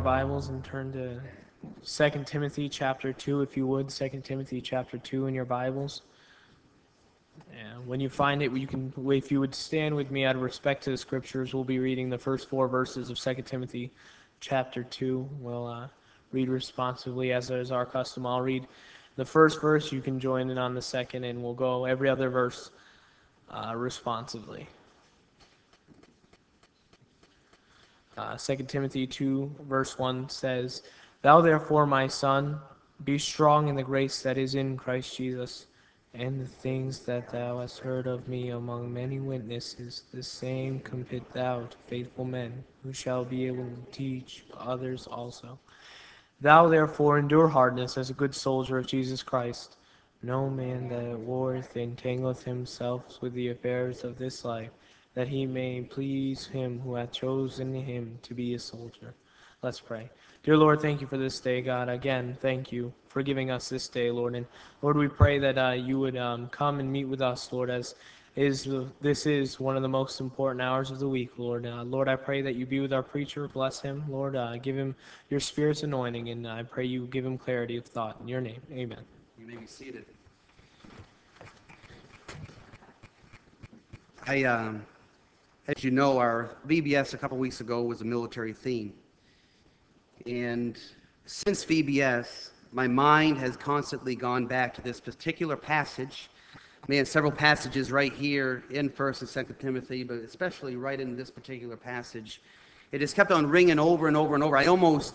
Bibles and turn to 2 Timothy chapter 2, if you would. 2 Timothy chapter 2 in your Bibles. And when you find it, if you would stand with me out of respect to the Scriptures, we'll be reading the first 4 verses of 2 Timothy chapter 2. We'll read responsively as is our custom. I'll read the first verse. You can join in on the second, and we'll go every other verse responsively. 2 Timothy 2, verse 1 says, "Thou therefore, my son, be strong in the grace that is in Christ Jesus, and the things that thou hast heard of me among many witnesses, the same commit thou to faithful men, who shall be able to teach others also. Thou therefore endure hardness as a good soldier of Jesus Christ. No man that warreth entangleth himself with the affairs of this life, that he may please him who hath chosen him to be a soldier." Let's pray. Dear Lord, thank you for this day, God. Again, thank you for giving us this day, Lord. And Lord, we pray that you would come and meet with us, Lord, as this is one of the most important hours of the week, Lord. Lord, I pray that you be with our preacher. Bless him, Lord. Give him your Spirit's anointing, and I pray you give him clarity of thought. In your name, amen. You may be seated. As you know, our VBS a couple weeks ago was a military theme. And since VBS, my mind has constantly gone back to this particular passage. Man, several passages right here in 1st and 2nd Timothy, but especially right in this particular passage. It just kept on ringing over and over and over. I almost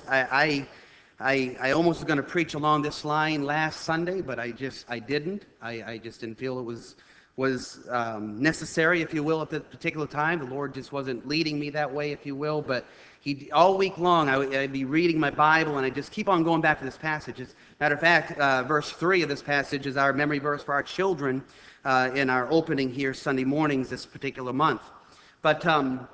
was going to preach along this line last Sunday, but I didn't. I just didn't feel it was necessary, if you will, at that particular time. The Lord just wasn't leading me that way, if you will. But all week long, I'd be reading my Bible, and I just keep on going back to this passage. As a matter of fact, verse 3 of this passage is our memory verse for our children in our opening here Sunday mornings this particular month. But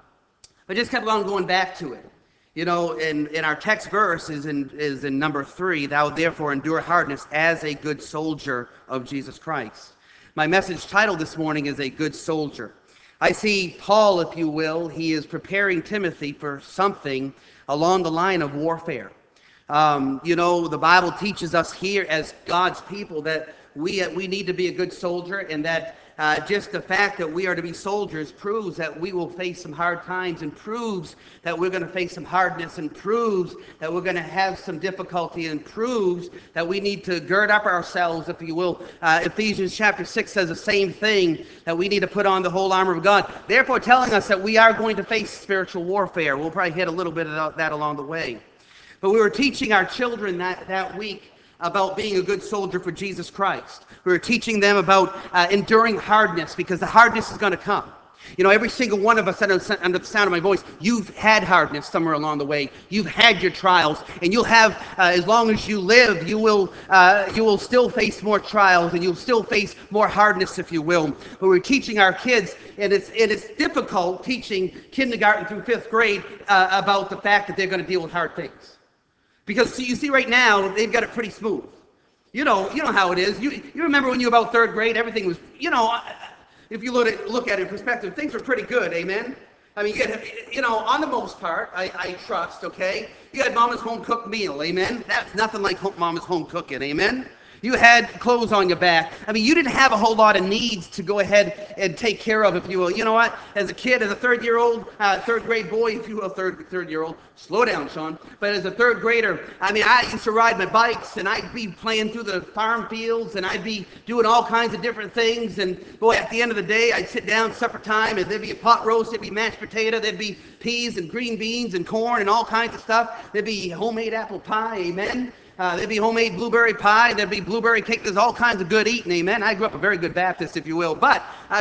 I just kept on going back to it. You know, in our text verse is in number 3, "Thou therefore endure hardness as a good soldier of Jesus Christ." My message title this morning is "A Good Soldier." I see Paul, if you will, he is preparing Timothy for something along the line of warfare. You know, the Bible teaches us here as God's people that we need to be a good soldier, and that just the fact that we are to be soldiers proves that we will face some hard times, and proves that we're going to face some hardness, and proves that we're going to have some difficulty, and proves that we need to gird up ourselves, if you will. Ephesians chapter 6 says the same thing, that we need to put on the whole armor of God, therefore telling us that we are going to face spiritual warfare. We'll probably hit a little bit of that along the way. But we were teaching our children that week about being a good soldier for Jesus Christ. We were teaching them about enduring hardness, because the hardness is going to come. You know, every single one of us under the sound of my voice, you've had hardness somewhere along the way. You've had your trials, and you'll have, as long as you live, you will still face more trials, and you'll still face more hardness, if you will. But we're teaching our kids, and it's difficult teaching kindergarten through 5th grade about the fact that they're going to deal with hard things. Because you see right now, they've got it pretty smooth. You know how it is. You remember when you were about 3rd grade, everything was, if you look at it in perspective, things were pretty good, amen? I mean, on the most part, I trust, okay? You had mama's home-cooked meal, amen? That's nothing like mama's home cooking, amen? You had clothes on your back. I mean, you didn't have a whole lot of needs to go ahead and take care of, if you will. You know what? As a kid, as a 3rd grade boy, if you will, third-year-old, slow down, Sean. But as a 3rd grader, I mean, I used to ride my bikes, and I'd be playing through the farm fields, and I'd be doing all kinds of different things. And boy, at the end of the day, I'd sit down, supper time, and there'd be a pot roast, there'd be mashed potato, there'd be peas and green beans and corn and all kinds of stuff. There'd be homemade apple pie, amen? There'd be homemade blueberry pie. There'd be blueberry cake. There's all kinds of good eating, amen. I grew up a very good Baptist, if you will. But I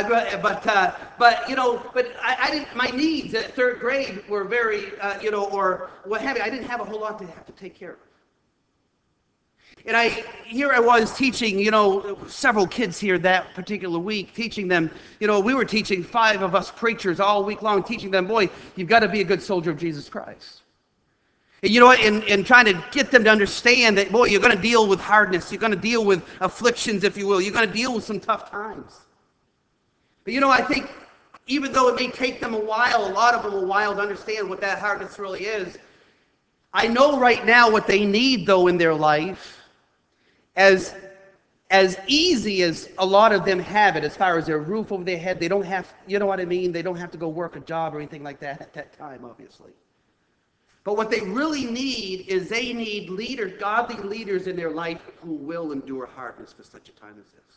didn't. My needs at 3rd grade were very, or what have you. I didn't have a whole lot to have to take care of. And here I was teaching, several kids here that particular week, teaching them. We were teaching 5 of us preachers all week long, teaching them, boy, you've got to be a good soldier of Jesus Christ. And you know what, and trying to get them to understand that, boy, you're going to deal with hardness. You're going to deal with afflictions, if you will. You're going to deal with some tough times. But I think even though it may take them a while, a lot of them a while to understand what that hardness really is, I know right now what they need, though, in their life, as as easy as a lot of them have it, as far as their roof over their head. They don't have, you know what I mean? They don't have to go work a job or anything like that at that time, obviously. But what they really need is they need leaders, godly leaders in their life who will endure hardness for such a time as this.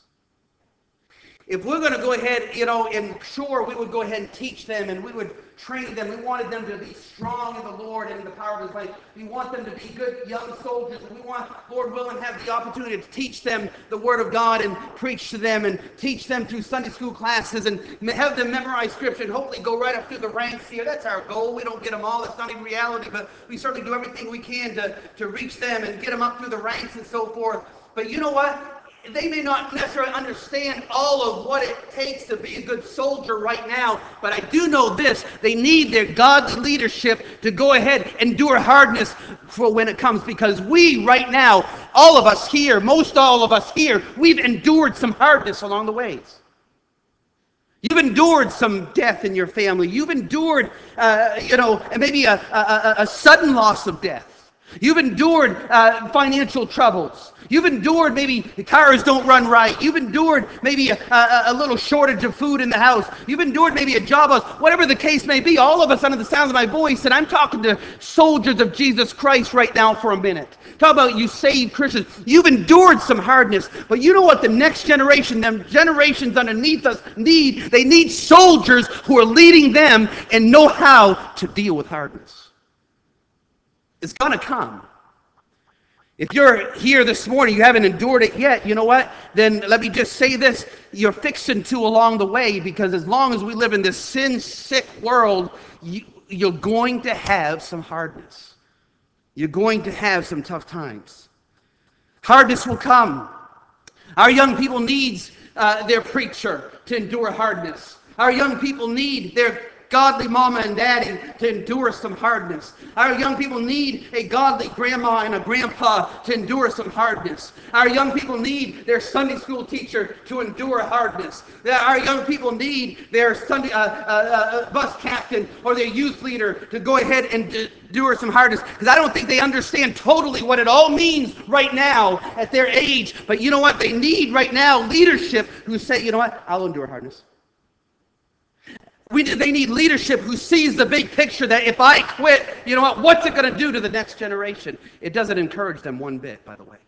If we're going to go ahead, and sure, we would go ahead and teach them and we would train them. We wanted them to be strong in the Lord and in the power of His might. We want them to be good young soldiers. And we want, Lord willing, have the opportunity to teach them the Word of God and preach to them and teach them through Sunday school classes and have them memorize Scripture and hopefully go right up through the ranks here. That's our goal. We don't get them all. That's not even reality, but we certainly do everything we can to reach them and get them up through the ranks and so forth. But you know what? They may not necessarily understand all of what it takes to be a good soldier right now, but I do know this: they need their godly leadership to go ahead and endure hardness for when it comes, because we right now, all of us here, most all of us here, we've endured some hardness along the ways. You've endured some death in your family. You've endured, maybe a sudden loss of death. You've endured financial troubles. You've endured maybe the cars don't run right. You've endured maybe a little shortage of food in the house. You've endured maybe a job loss. Whatever the case may be, all of us under the sound of my voice, and I'm talking to soldiers of Jesus Christ right now for a minute. Talk about you saved Christians. You've endured some hardness, but you know what the next generation, them generations underneath us need? They need soldiers who are leading them and know how to deal with hardness. It's going to come. If you're here this morning, you haven't endured it yet, you know what? Then let me just say this: you're fixing to along the way, because as long as we live in this sin-sick world, you're going to have some hardness. You're going to have some tough times. Hardness will come. Our young people need their preacher to endure hardness. Our young people need their godly mama and daddy to endure some hardness. Our young people need a godly grandma and a grandpa to endure some hardness. Our young people need their Sunday school teacher to endure hardness. Our young people need their Sunday bus captain or their youth leader to go ahead and endure some hardness, because I don't think they understand totally what it all means right now at their age. But you know what? They need right now leadership who say, you know what? I'll endure hardness. They need leadership who sees the big picture, that if I quit, you know what? What's it going to do to the next generation? It doesn't encourage them one bit, by the way.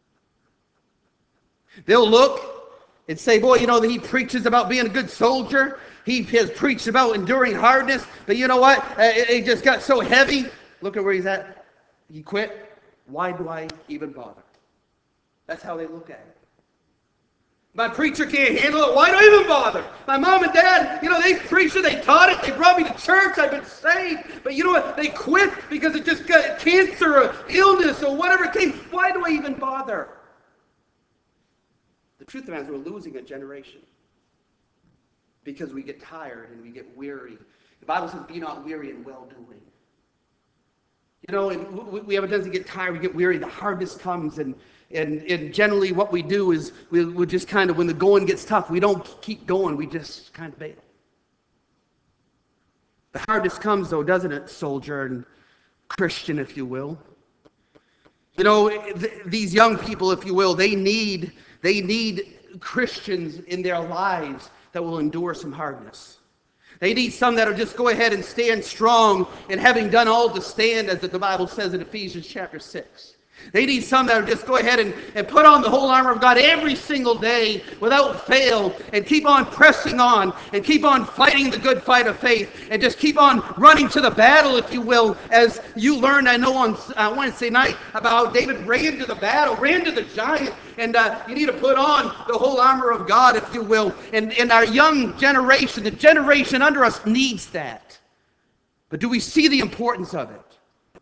They'll look and say, boy, he preaches about being a good soldier. He has preached about enduring hardness. But you know what? It just got so heavy. Look at where he's at. He quit. Why do I even bother? That's how they look at it. My preacher can't handle it. Why do I even bother? My mom and dad, they preached it, they taught it, they brought me to church, I've been saved. But you know what? They quit because it just got cancer or illness or whatever it came. Why do I even bother? The truth of it is, we're losing a generation because we get tired and we get weary. The Bible says, be not weary in well-doing. And we have a tendency to get tired, we get weary, the hardness comes, and generally what we do is we just kind of, when the going gets tough, we don't keep going, we just kind of bail. The hardness comes, though, doesn't it, soldier and Christian, if you will? These young people, if you will, they need Christians in their lives that will endure some hardness. They need some that will just go ahead and stand strong, and having done all to stand, as the Bible says in Ephesians chapter 6. They need some that will just go ahead and put on the whole armor of God every single day without fail, and keep on pressing on and keep on fighting the good fight of faith, and just keep on running to the battle, if you will, as you learned, I know, on Wednesday night about how David ran to the battle, ran to the giant. And you need to put on the whole armor of God, if you will. And our young generation, the generation under us, needs that. But do we see the importance of it?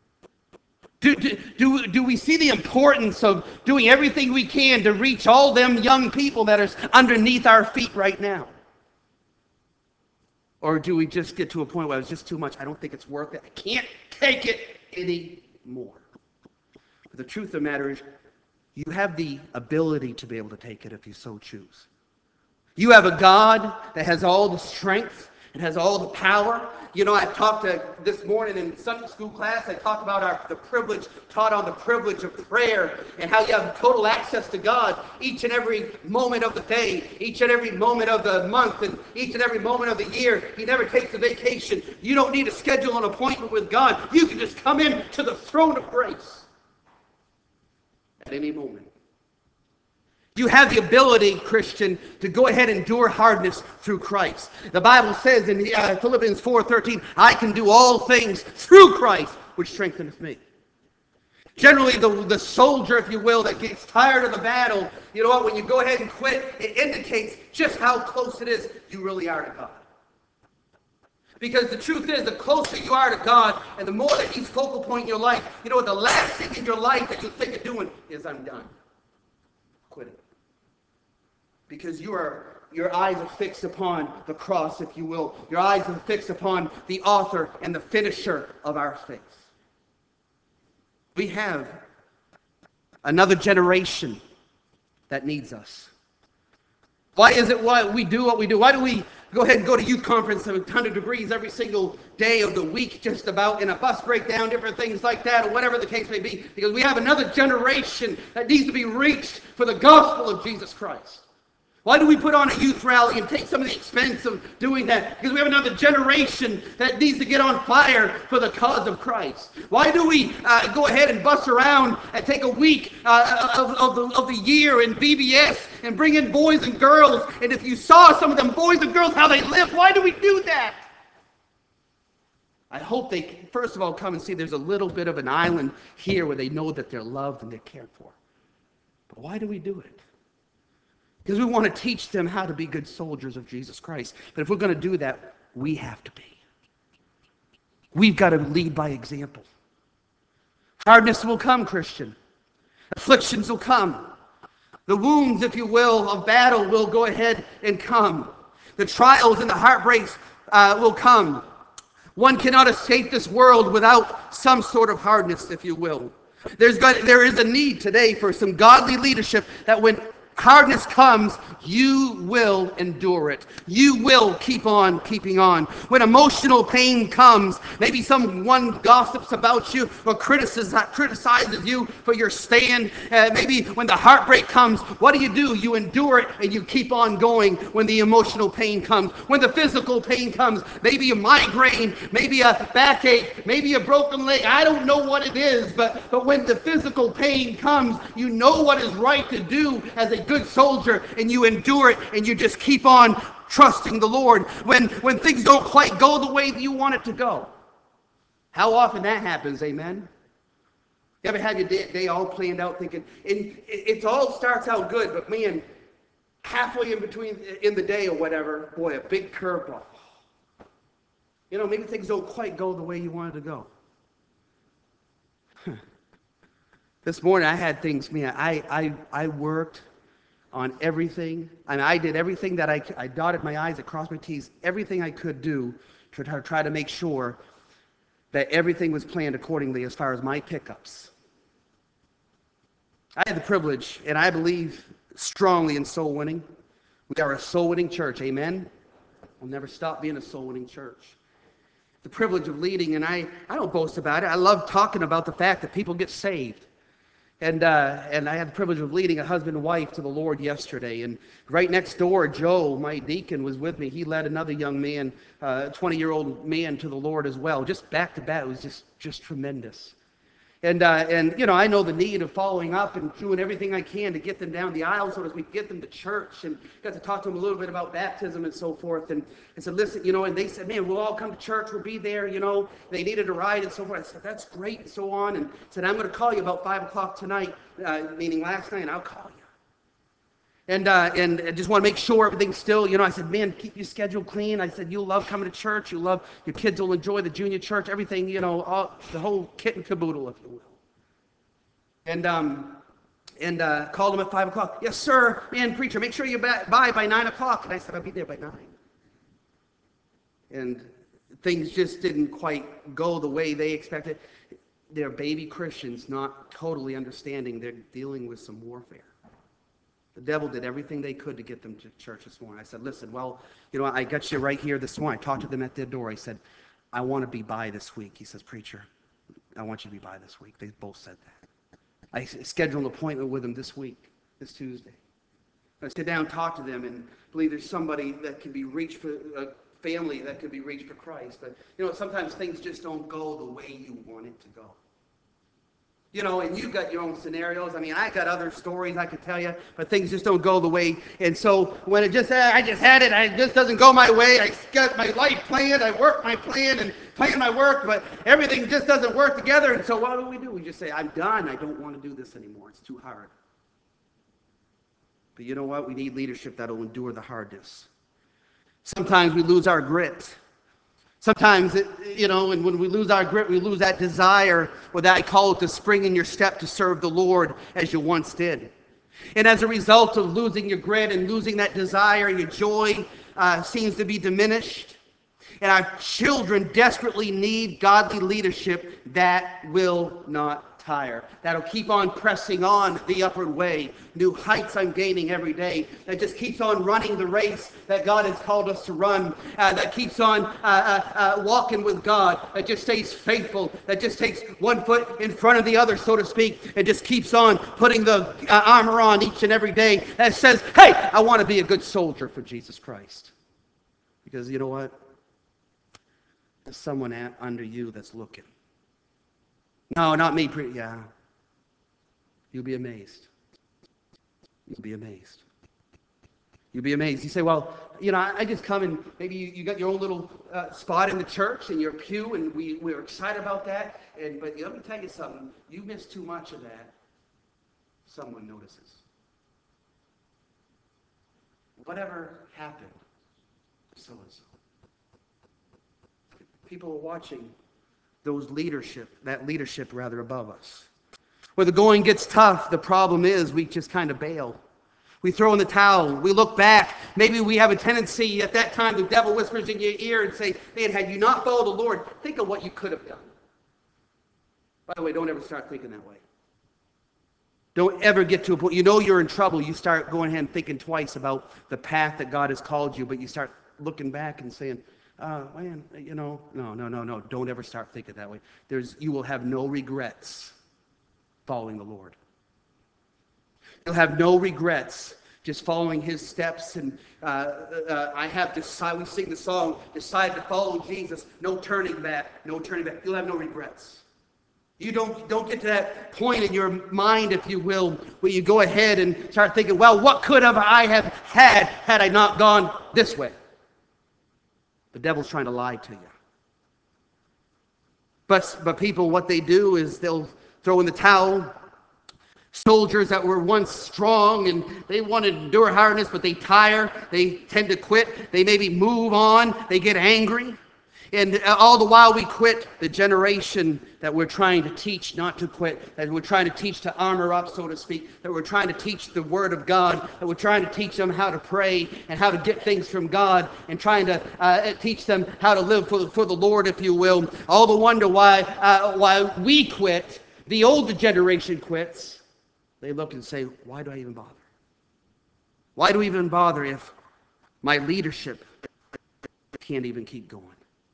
Do we see the importance of doing everything we can to reach all them young people that are underneath our feet right now? Or do we just get to a point where it's just too much? I don't think it's worth it. I can't take it anymore. But the truth of the matter is, you have the ability to be able to take it if you so choose. You have a God that has all the strength It has all the power. You know, I talked this morning in Sunday school class, I talked about the privilege, taught on the privilege of prayer and how you have total access to God each and every moment of the day, each and every moment of the month, and each and every moment of the year. He never takes a vacation. You don't need to schedule an appointment with God. You can just come in to the throne of grace at any moment. You have the ability, Christian, to go ahead and endure hardness through Christ. The Bible says in Philippians 4:13, I can do all things through Christ, which strengtheneth me. Generally, the soldier, if you will, that gets tired of the battle, you know what, when you go ahead and quit, it indicates just how close it is you really are to God. Because the truth is, the closer you are to God, and the more that He's focal point in your life, you know what, the last thing in your life that you think of doing is, I'm done. Quitting. Because your eyes are fixed upon the cross, if you will. Your eyes are fixed upon the author and the finisher of our faith. We have another generation that needs us. Why is it why we do what we do? Why do we go ahead and go to youth conference at 100 degrees every single day of the week, just about, in a bus breakdown, different things like that, or whatever the case may be? Because we have another generation that needs to be reached for the gospel of Jesus Christ. Why do we put on a youth rally and take some of the expense of doing that? Because we have another generation that needs to get on fire for the cause of Christ. Why do we go ahead and bus around and take a week of the year in VBS and bring in boys and girls? And if you saw some of them boys and girls, how they live, why do we do that? I hope they, first of all, come and see there's a little bit of an island here where they know that they're loved and they're cared for. But why do we do it? Because we want to teach them how to be good soldiers of Jesus Christ. But if we're going to do that, we have to be. We've got to lead by example. Hardness will come, Christian. Afflictions will come. The wounds, if you will, of battle will go ahead and come. The trials and the heartbreaks will come. One cannot escape this world without some sort of hardness, if you will. There is a need today for some godly leadership that when hardness comes, you will endure it. You will keep on keeping on. When emotional pain comes, maybe someone gossips about you or criticizes you for your stand. Maybe when the heartbreak comes, what do? You endure it and you keep on going when the emotional pain comes. When the physical pain comes, maybe a migraine, maybe a backache, maybe a broken leg. I don't know what it is, but when the physical pain comes, you know what is right to do as a good soldier, and you endure it and you just keep on trusting the Lord when things don't quite go the way that you want it to go. How often that happens, amen? You ever have your day all planned out thinking, and it all starts out good, but man, halfway in the day or whatever, boy, a big curveball. You know, maybe things don't quite go the way you wanted to go. This morning I had things, man, I worked on everything, and I did everything that I dotted my I's, I crossed my T's, everything I could do to try to make sure that everything was planned accordingly as far as my pickups. I had the privilege, and I believe strongly in soul winning. We are a soul winning church, amen? We'll never stop being a soul winning church. The privilege of leading, and I don't boast about it. I love talking about the fact that people get saved. And I had the privilege of leading a husband and wife to the Lord yesterday. And right next door, Joe, my deacon, was with me. He led another young man, 20-year-old man, to the Lord as well. Just back to back. It was just tremendous. And you know, I know the need of following up and doing everything I can to get them down the aisle so as we get them to church, and got to talk to them a little bit about baptism and so forth. And I said, listen, you know, and they said, man, we'll all come to church, we'll be there, you know. They needed a ride and so forth. I said, that's great, and so on. And I said, I'm going to call you about 5 o'clock tonight, meaning last night, and I'll call you. And I just want to make sure everything's still, you know, I said, man, keep your schedule clean. I said, you'll love coming to church. You'll love, your kids will enjoy the junior church, everything, you know, the whole kit and caboodle, if you will. And called him at 5 o'clock. Yes, sir. Man, preacher, make sure you're by 9 o'clock. And I said, I'll be there by 9. And things just didn't quite go the way they expected. They're baby Christians, not totally understanding they're dealing with some warfare. The devil did everything they could to get them to church this morning. I said, listen, well, I got you right here this morning. I talked to them at their door. I said, I want to be by this week. He says, preacher, I want you to be by this week. They both said that. I scheduled an appointment with them this week, this Tuesday. I sit down and talk to them and believe there's somebody that can be reached for a family that could be reached for Christ. But, sometimes things just don't go the way you want it to go. And you've got your own scenarios. I mean, I got other stories I could tell you, but things just don't go the way. And so when I just had it, it just doesn't go my way. I got my life planned, I work my plan and plan my work, but everything just doesn't work together. And so what do? We just say, I'm done. I don't want to do this anymore. It's too hard. But you know what? We need leadership that will endure the hardness. Sometimes we lose our grit. Sometimes, and when we lose our grit, we lose that desire, or that I call it the spring in your step to serve the Lord as you once did. And as a result of losing your grit and losing that desire, your joy seems to be diminished. And our children desperately need godly leadership that will not tire, that'll keep on pressing on the upward way. New heights I'm gaining every day. That just keeps on running the race that God has called us to run. That keeps on walking with God. That just stays faithful. That just takes one foot in front of the other, so to speak. And just keeps on putting the armor on each and every day. That says, hey, I want to be a good soldier for Jesus Christ. Because you know what? There's someone under you that's looking. No, not me. Yeah. You'll be amazed. You'll be amazed. You'll be amazed. You say, well, I just come and maybe you got your own little spot in the church and your pew, and we're excited about that. But let me tell you something. You miss too much of that. Someone notices. Whatever happened, so-and-so. People are watching that leadership above us. Where the going gets tough, the problem is we just kind of bail. We throw in the towel. We look back. Maybe we have a tendency at that time, the devil whispers in your ear and say, man, had you not followed the Lord, think of what you could have done. By the way, don't ever start thinking that way. Don't ever get to a point, you're in trouble. You start going ahead and thinking twice about the path that God has called you, but you start looking back and saying, man, no. Don't ever start thinking that way. You will have no regrets following the Lord. You'll have no regrets just following his steps. And we sing the song, decide to follow Jesus. No turning back, no turning back. You'll have no regrets. You don't get to that point in your mind, if you will, where you go ahead and start thinking, well, what could I have had I not gone this way? The devil's trying to lie to you. But people, what they do is they'll throw in the towel. Soldiers that were once strong and they want to endure hardness, but they tire. They tend to quit. They maybe move on. They get angry. And all the while we quit, the generation that we're trying to teach not to quit, that we're trying to teach to armor up, so to speak, that we're trying to teach the Word of God, that we're trying to teach them how to pray and how to get things from God, and trying to teach them how to live for the Lord, if you will. All the wonder why we quit, the older generation quits. They look and say, why do I even bother? Why do we even bother if my leadership can't even keep going?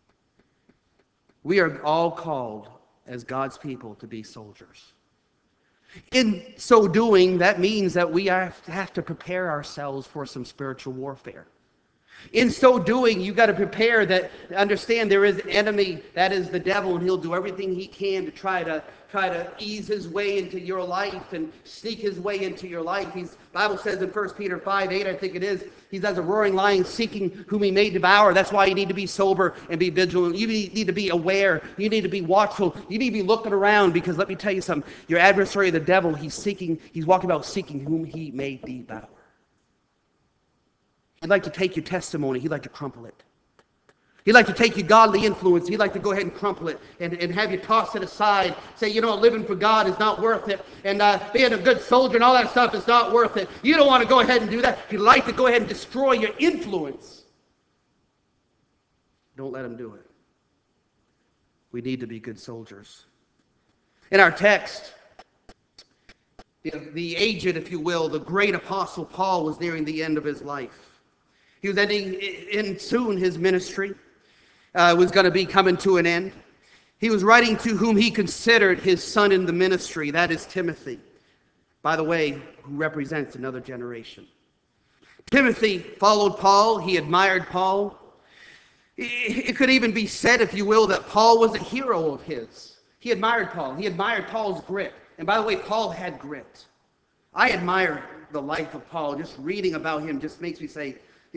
We are all called as God's people to be soldiers. In so doing, that means that we have to prepare ourselves for some spiritual warfare. In so doing, you got to prepare that, understand there is an enemy, that is the devil, and he'll do everything he can to try to ease his way into your life and sneak his way into your life. Bible says in 1 Peter 5:8, I think it is, he's as a roaring lion seeking whom he may devour. That's why you need to be sober and be vigilant. You need to be aware. You need to be watchful. You need to be looking around, because let me tell you something. Your adversary, the devil, he's walking about seeking whom he may devour. He'd like to take your testimony. He'd like to crumple it. He'd like to take your godly influence. He'd like to go ahead and crumple it and have you toss it aside. Say, living for God is not worth it. And being a good soldier and all that stuff is not worth it. You don't want to go ahead and do that. He'd like to go ahead and destroy your influence. Don't let him do it. We need to be good soldiers. In our text, The aged, if you will, the great apostle Paul was nearing the end of his life. He was ending in soon his ministry was going to be coming to an end. He was writing to whom he considered his son in the ministry, that is Timothy, by the way, who represents another generation. Timothy followed Paul. He admired Paul. It could even be said, if you will, that Paul was a hero of his. He admired Paul. He admired Paul's grit. And by the way, Paul had grit. I admire the life of Paul. Just reading about him just makes me say,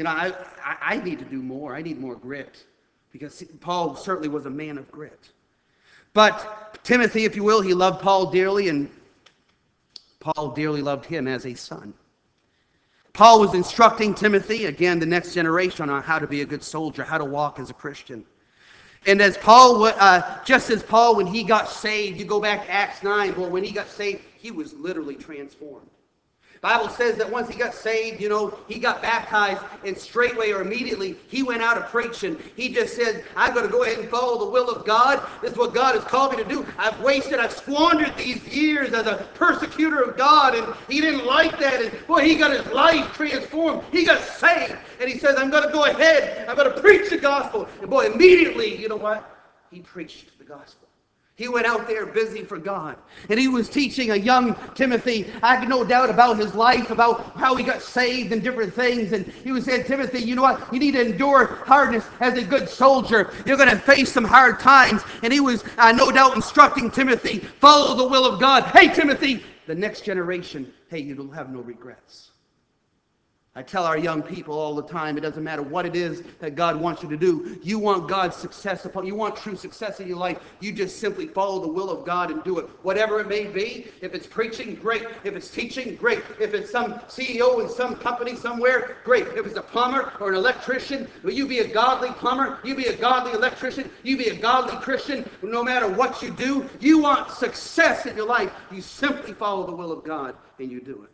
I need to do more. I need more grit. Because Paul certainly was a man of grit. But Timothy, if you will, he loved Paul dearly, and Paul dearly loved him as a son. Paul was instructing Timothy, again, the next generation, on how to be a good soldier, how to walk as a Christian. And as Paul, just as Paul, when he got saved, you go back to Acts 9, well, when he got saved, he was literally transformed. The Bible says that once he got saved, he got baptized, and straightway or immediately, he went out of preaching. He just said, I'm going to go ahead and follow the will of God. This is what God has called me to do. I've squandered these years as a persecutor of God, and he didn't like that. And boy, he got his life transformed. He got saved, and he says, I'm going to go ahead. I'm going to preach the gospel. And boy, immediately, you know what? He preached the gospel. He went out there busy for God. And he was teaching a young Timothy. I have no doubt about his life, about how he got saved and different things. And he was saying, Timothy, you know what? You need to endure hardness as a good soldier. You're going to face some hard times. And he was no doubt instructing Timothy, follow the will of God. Hey, Timothy, the next generation, hey, you'll have no regrets. I tell our young people all the time, it doesn't matter what it is that God wants you to do. You want God's success you want true success in your life, you just simply follow the will of God and do it. Whatever it may be, if it's preaching, great. If it's teaching, great. If it's some CEO in some company somewhere, great. If it's a plumber or an electrician, will you be a godly plumber? You be a godly electrician? You be a godly Christian? No matter what you do, you want success in your life, you simply follow the will of God and you do it.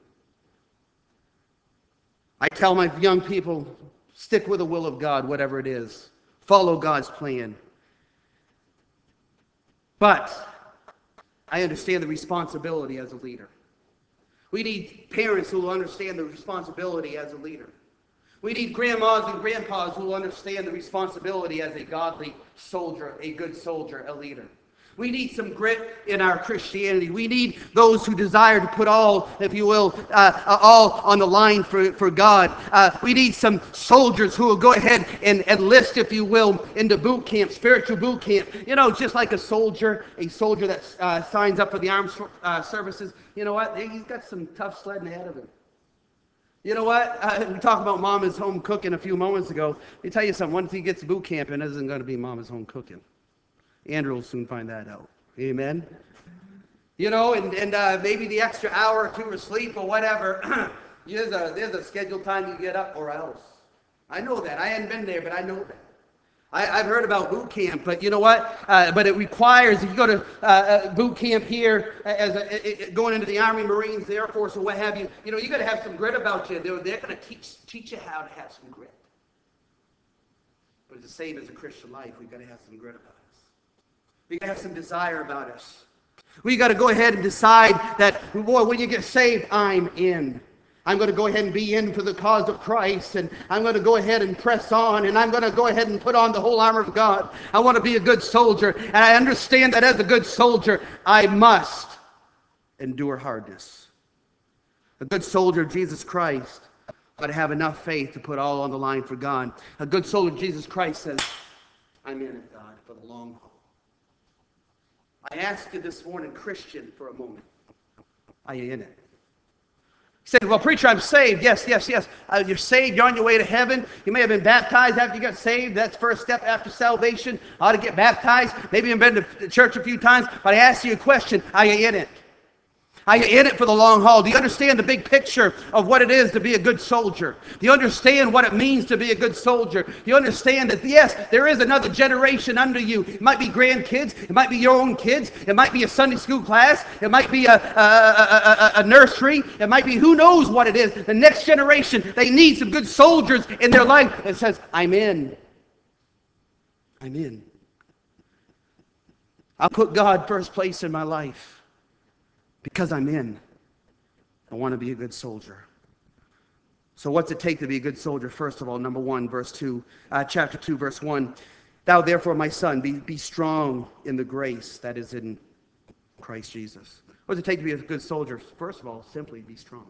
I tell my young people, stick with the will of God, whatever it is. Follow God's plan. But I understand the responsibility as a leader. We need parents who will understand the responsibility as a leader. We need grandmas and grandpas who will understand the responsibility as a godly soldier, a good soldier, a leader. We need some grit in our Christianity. We need those who desire to put all, if you will, all on the line for God. We need some soldiers who will go ahead and enlist, if you will, into boot camp, spiritual boot camp. Just like a soldier that signs up for the armed services. You know what? He's got some tough sledding ahead of him. You know what? We talked about Mama's home cooking a few moments ago. Let me tell you something. Once he gets to boot camp, it isn't going to be Mama's home cooking. Andrew will soon find that out. Amen? And maybe the extra hour or two of sleep or whatever, there's a scheduled time you get up or else. I know that. I hadn't been there, but I know that. I've heard about boot camp, but you know what? But it requires, if you go to boot camp here, going into the Army, Marines, the Air Force, or what have you, you got to have some grit about you. They're going to teach you how to have some grit. But it's the same as a Christian life. We've got to have some grit about us. We got to have some desire about us. We got to go ahead and decide that, boy, when you get saved, I'm in. I'm going to go ahead and be in for the cause of Christ, and I'm going to go ahead and press on, and I'm going to go ahead and put on the whole armor of God. I want to be a good soldier, and I understand that as a good soldier, I must endure hardness. A good soldier of Jesus Christ ought to have enough faith to put all on the line for God. A good soldier of Jesus Christ says, I'm in it, God, for the long haul. I ask you this morning, Christian, for a moment. Are you in it? You said, well, preacher, I'm saved. Yes. You're saved. You're on your way to heaven. You may have been baptized after you got saved. That's first step after salvation. Ought to get baptized. Maybe you've been to church a few times. But I ask you a question. Are you in it? Are you in it for the long haul? Do you understand the big picture of what it is to be a good soldier? Do you understand what it means to be a good soldier? Do you understand that, yes, there is another generation under you? It might be grandkids. It might be your own kids. It might be a Sunday school class. It might be a nursery. It might be who knows what it is. The next generation, they need some good soldiers in their life that says, I'm in. I'm in. I'll put God first place in my life. Because I'm in. I want to be a good soldier. So what's it take to be a good soldier? First of all, number 1, chapter 2, verse 1. Thou therefore, my son, be strong in the grace that is in Christ Jesus. What does it take to be a good soldier? First of all, simply be strong.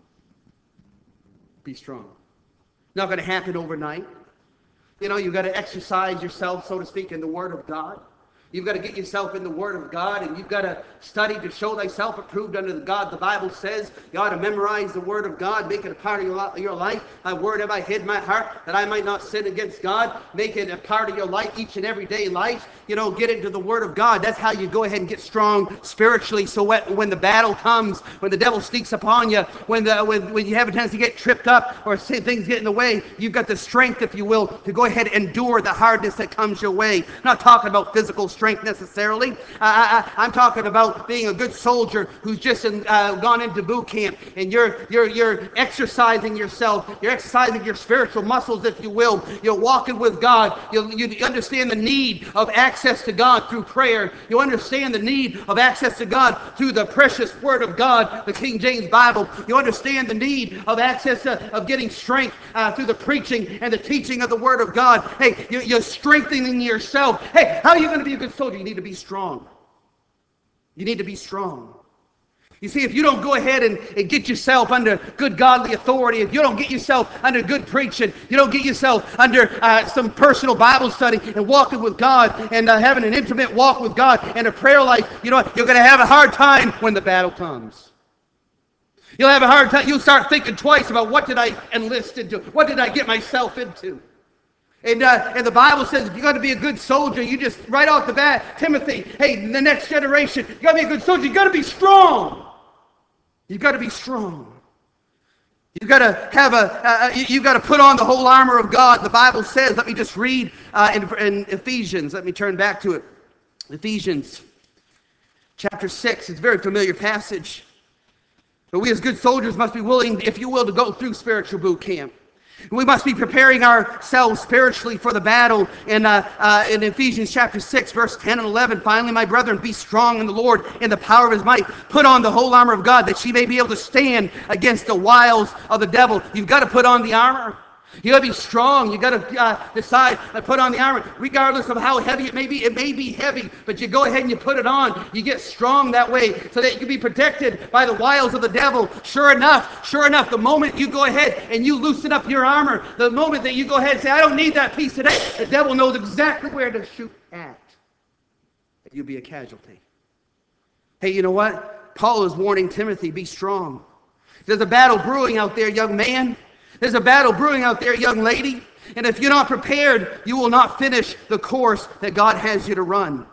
Be strong. Not going to happen overnight. You've got to exercise yourself, so to speak, in the Word of God. You've got to get yourself in the Word of God, and you've got to study to show thyself approved unto God. The Bible says you ought to memorize the Word of God, make it a part of your life. Thy word have I hid in my heart, that I might not sin against God. Make it a part of your life, each and every day life. Get into the Word of God. That's how you go ahead and get strong spiritually. So when the battle comes, when the devil sneaks upon you, when you have a tendency to get tripped up or say things get in the way, you've got the strength, if you will, to go ahead and endure the hardness that comes your way. I'm not talking about physical strength necessarily. I'm talking about being a good soldier who's just gone into boot camp, and you're exercising yourself. You're exercising your spiritual muscles, if you will. You're walking with God. You understand the need of access to God through prayer. You understand the need of access to God through the precious Word of God, the King James Bible. You understand the need of access of getting strength through the preaching and the teaching of the Word of God. Hey, you're strengthening yourself. Hey, how are you going to be a good soldier? You need to be strong. You need to be strong. You see, if you don't go ahead and get yourself under good godly authority, if you don't get yourself under good preaching, you don't get yourself under some personal Bible study and walking with God and having an intimate walk with God and a prayer life, you know what? You're going to have a hard time when the battle comes. You'll have a hard time. You'll start thinking twice about what did I enlist into? What did I get myself into? And the Bible says if you're going to be a good soldier, you just, right off the bat, Timothy, hey, the next generation, you got to be a good soldier. You got to be strong. You've got to be strong. You've got to have you've got to put on the whole armor of God. The Bible says, let me just read in Ephesians. Let me turn back to it. Ephesians chapter 6. It's a very familiar passage. But we as good soldiers must be willing, if you will, to go through spiritual boot camp. We must be preparing ourselves spiritually for the battle. In Ephesians chapter 6, verse 10 and 11, finally, my brethren, be strong in the Lord in the power of his might. Put on the whole armor of God that ye may be able to stand against the wiles of the devil. You've got to put on the armor. You got to be strong. You got to decide to put on the armor, regardless of how heavy it may be. It may be heavy, but you go ahead and you put it on. You get strong that way, so that you can be protected by the wiles of the devil. Sure enough, the moment you go ahead and you loosen up your armor, the moment that you go ahead and say, "I don't need that piece today," the devil knows exactly where to shoot at. You'll be a casualty. Hey, you know what? Paul is warning Timothy, be strong. There's a battle brewing out there, young man. There's a battle brewing out there, young lady. And if you're not prepared, you will not finish the course that God has you to run.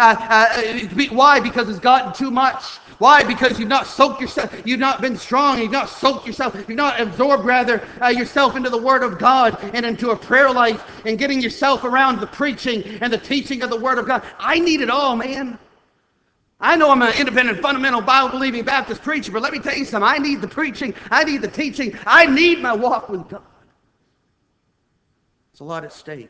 Why? Because it's gotten too much. Why? Because you've not soaked yourself. You've not been strong. You've not soaked yourself. You've not absorbed, yourself into the Word of God and into a prayer life and getting yourself around the preaching and the teaching of the Word of God. I need it all, man. I know I'm an independent, fundamental, Bible-believing Baptist preacher, but let me tell you something. I need the preaching. I need the teaching. I need my walk with God. There's a lot at stake.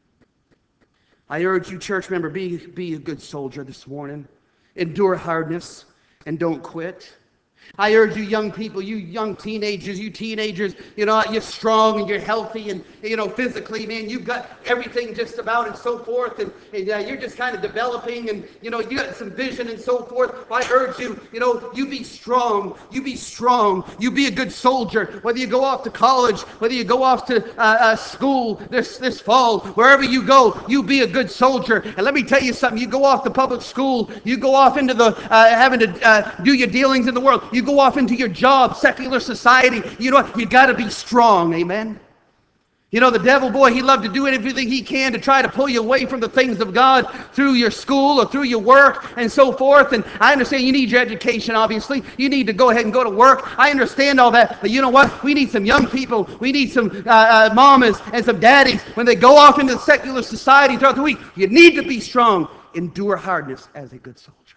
I urge you, church member, be a good soldier this morning. Endure hardness and don't quit. I urge you young people, you young teenagers, you're strong and you're healthy and, physically, man, you've got everything just about and so forth. And you're just kind of developing and, you got some vision and so forth. I urge you, you be strong. You be strong. You be a good soldier. Whether you go off to college, whether you go off to school this fall, wherever you go, you be a good soldier. And let me tell you something. You go off to public school. You go off into the having to do your dealings in the world. You go off into your job, secular society. You know what? You got to be strong. Amen. The devil, boy, he loved to do everything he can to try to pull you away from the things of God through your school or through your work and so forth. And I understand you need your education, obviously. You need to go ahead and go to work. I understand all that. But you know what? We need some young people. We need some mamas and some daddies. When they go off into secular society throughout the week, you need to be strong. Endure hardness as a good soldier.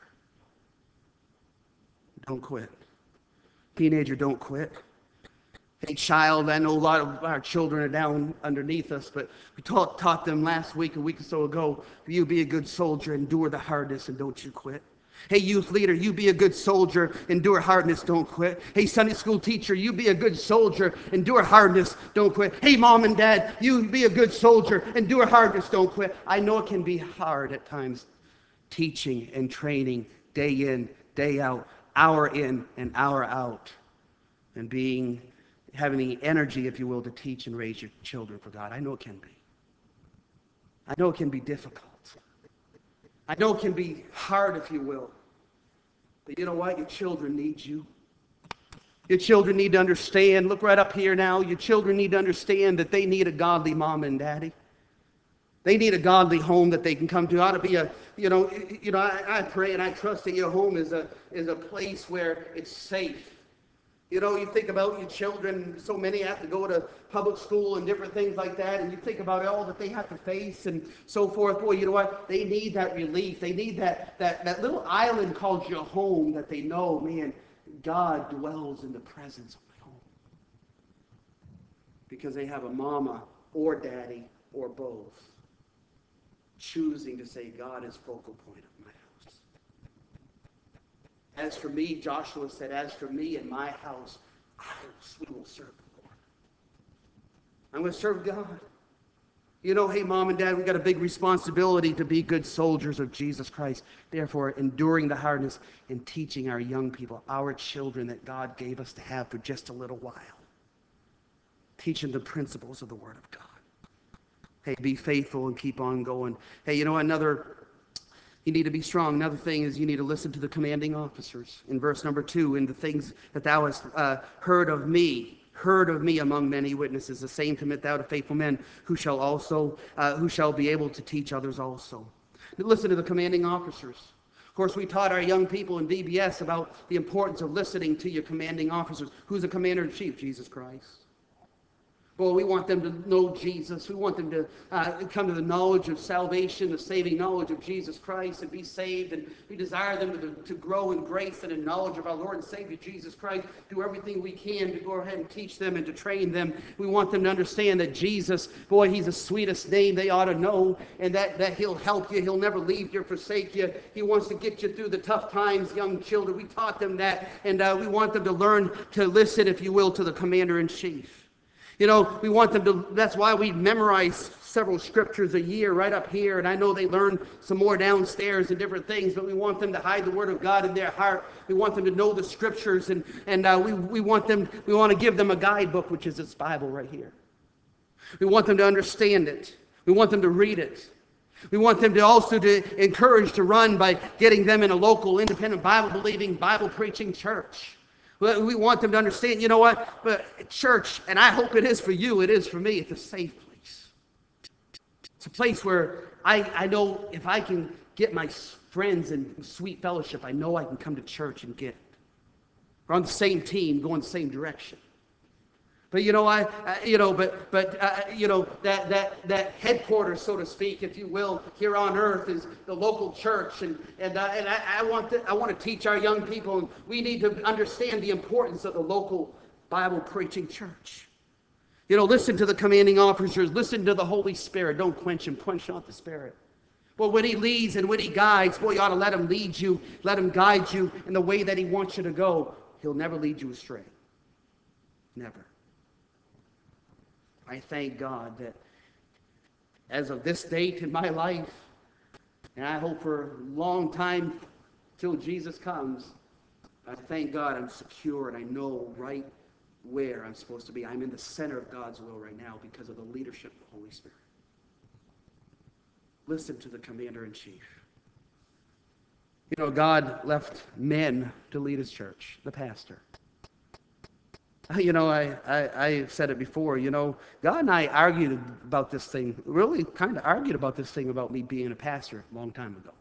Don't quit. Teenager, don't quit. Hey, child, I know a lot of our children are down underneath us, but we taught them last week, a week or so ago, you be a good soldier, endure the hardness, and don't you quit. Hey, youth leader, you be a good soldier, endure hardness, don't quit. Hey, Sunday school teacher, you be a good soldier, endure hardness, don't quit. Hey, mom and dad, you be a good soldier, endure hardness, don't quit. I know it can be hard at times, teaching and training day in, day out, hour in and hour out, and having the energy, if you will, to teach and raise your children for God. I know it can be. I know it can be difficult. I know it can be hard, if you will. But you know what? Your children need you. Your children need to understand. Look right up here now. Your children need to understand that they need a godly mom and daddy. They need a godly home that they can come to. It ought to be I pray and I trust that your home is a place where it's safe. You know, you think about your children, so many have to go to public school and different things like that, and you think about all that they have to face and so forth. Boy, you know what? They need that relief. They need that little island called your home that they know, man, God dwells in the presence of my home. Because they have a mama or daddy or both choosing to say, God is focal point of my house. As for me, Joshua said, as for me and my house, we will serve the Lord. I'm going to serve God. You know, hey, mom and dad, we've got a big responsibility to be good soldiers of Jesus Christ. Therefore, enduring the hardness and teaching our young people, our children that God gave us to have for just a little while. Teaching the principles of the Word of God. Hey, be faithful and keep on going. Hey, you know, you need to be strong. Another thing is you need to listen to the commanding officers. In verse number 2, in the things that thou hast heard of me among many witnesses, the same commit thou to faithful men who shall be able to teach others also. Listen to the commanding officers. Of course, we taught our young people in VBS about the importance of listening to your commanding officers. Who's the commander-in-chief? Jesus Christ. Well, we want them to know Jesus. We want them to come to the knowledge of salvation, the saving knowledge of Jesus Christ, and be saved. And we desire them to grow in grace and in knowledge of our Lord and Savior Jesus Christ. Do everything we can to go ahead and teach them and to train them. We want them to understand that Jesus, boy, He's the sweetest name they ought to know, and that He'll help you. He'll never leave you or forsake you. He wants to get you through the tough times, young children. We taught them that, and we want them to learn to listen, if you will, to the commander-in-chief. You know, we want them to, that's why we memorize several scriptures a year right up here. And I know they learn some more downstairs and different things, but we want them to hide the Word of God in their heart. We want them to know the scriptures, and we want to give them a guidebook, which is this Bible right here. We want them to understand it. We want them to read it. We want them to also to encourage to run by getting them in a local, independent, Bible-believing, Bible-preaching church. We want them to understand, you know what, but church, and I hope it is for you, it is for me, it's a safe place. It's a place where I know if I can get my friends in sweet fellowship, I know I can come to church and get it. We're on the same team, going the same direction. But you know, that headquarters, so to speak, if you will, here on earth is the local church, and I want to teach our young people, and we need to understand the importance of the local Bible preaching church. You know, listen to the commanding officers, listen to the Holy Spirit. Don't quench Him, quench not the Spirit. Well, when He leads and when He guides, boy, you ought to let Him lead you, let Him guide you in the way that He wants you to go. He'll never lead you astray. Never. I thank God that as of this date in my life, and I hope for a long time till Jesus comes, I thank God I'm secure and I know right where I'm supposed to be. I'm in the center of God's will right now because of the leadership of the Holy Spirit. Listen to the commander-in-chief. You know, God left men to lead His church, the pastor. You know, I've said it before, you know, God and I argued about this thing, really kind of argued about this thing about me being a pastor a long time ago.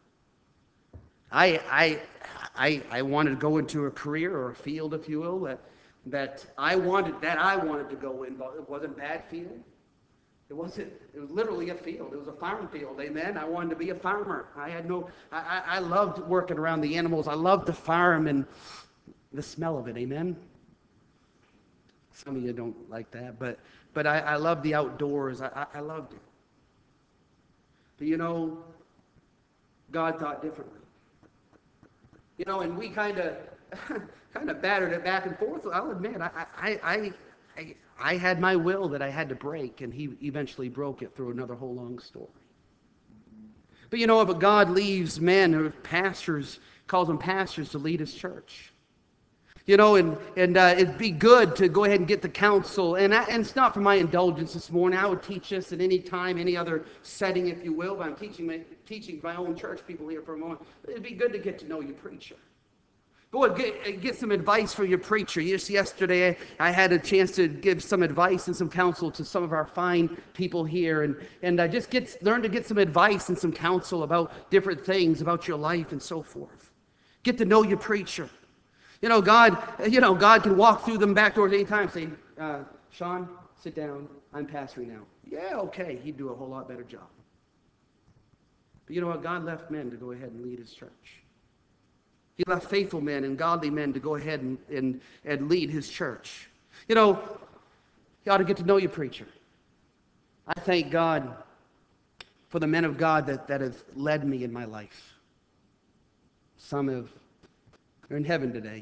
I wanted to go into a career or a field, if you will, that I wanted to go in, but it wasn't a bad field. It was literally a field. It was a farm field, amen. I wanted to be a farmer. I loved working around the animals. I loved the farm and the smell of it, amen. Some of you don't like that, but I love the outdoors. I loved it. But you know, God thought differently. And we kind of kind of battered it back and forth. I'll admit, I had my will that I had to break, and he eventually broke it through another whole long story. But God leaves men or pastors, calls them pastors, to lead his church. And it'd be good to go ahead and get the counsel. And it's not for my indulgence this morning. I would teach this at any time, any other setting, if you will. But I'm teaching my own church people here for a moment. It'd be good to get to know your preacher. Go get some advice from your preacher. Just yesterday, I had a chance to give some advice and some counsel to some of our fine people here, and I just learn to get some advice and some counsel about different things about your life and so forth. Get to know your preacher. God can walk through them back doors anytime. Say, Sean, sit down. I'm pastoring now. Yeah, okay. He'd do a whole lot better job. But you know what? God left men to go ahead and lead his church. He left faithful men and godly men to go ahead and lead his church. You ought to get to know your preacher. I thank God for the men of God that have led me in my life. Some are in heaven today.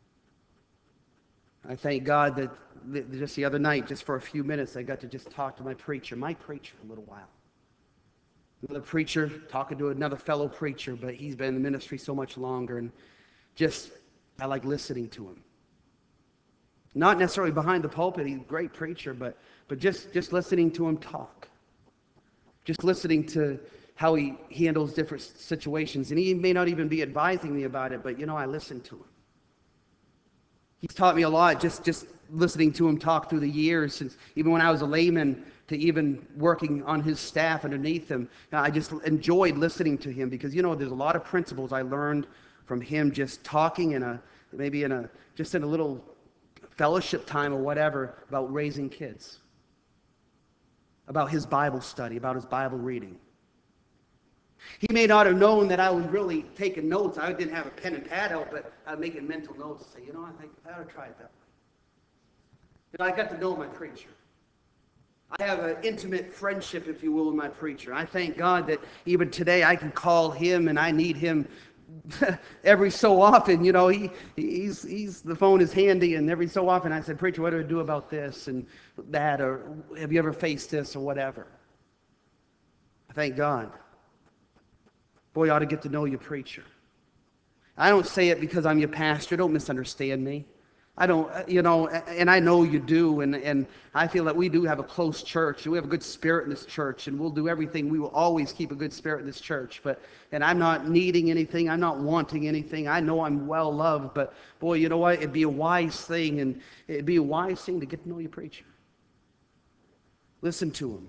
I thank God that just the other night, just for a few minutes, I got to just talk to my preacher for a little while. Another preacher talking to another fellow preacher, but he's been in the ministry so much longer, and I like listening to him. Not necessarily behind the pulpit, he's a great preacher, but just listening to him talk. Just listening to how he handles different situations. And he may not even be advising me about it, but I listen to him. He's taught me a lot just listening to him talk through the years, since even when I was a layman to even working on his staff underneath him. I just enjoyed listening to him because, there's a lot of principles I learned from him just talking in a little fellowship time or whatever about raising kids, about his Bible study, about his Bible reading. He may not have known that I was really taking notes. I didn't have a pen and pad out, but I was making mental notes and say, I think I ought to try it that way. I got to know my preacher. I have an intimate friendship, if you will, with my preacher. I thank God that even today I can call him, and I need him every so often. He's the phone is handy, and every so often I said, preacher, what do I do about this and that, or have you ever faced this or whatever? I thank God. Boy, you ought to get to know your preacher. I don't say it because I'm your pastor. Don't misunderstand me. I don't, and I know you do, and I feel that we do have a close church, and we have a good spirit in this church, and we'll do everything. We will always keep a good spirit in this church, and I'm not needing anything. I'm not wanting anything. I know I'm well loved, but boy, you know what? It'd be a wise thing to get to know your preacher. Listen to him.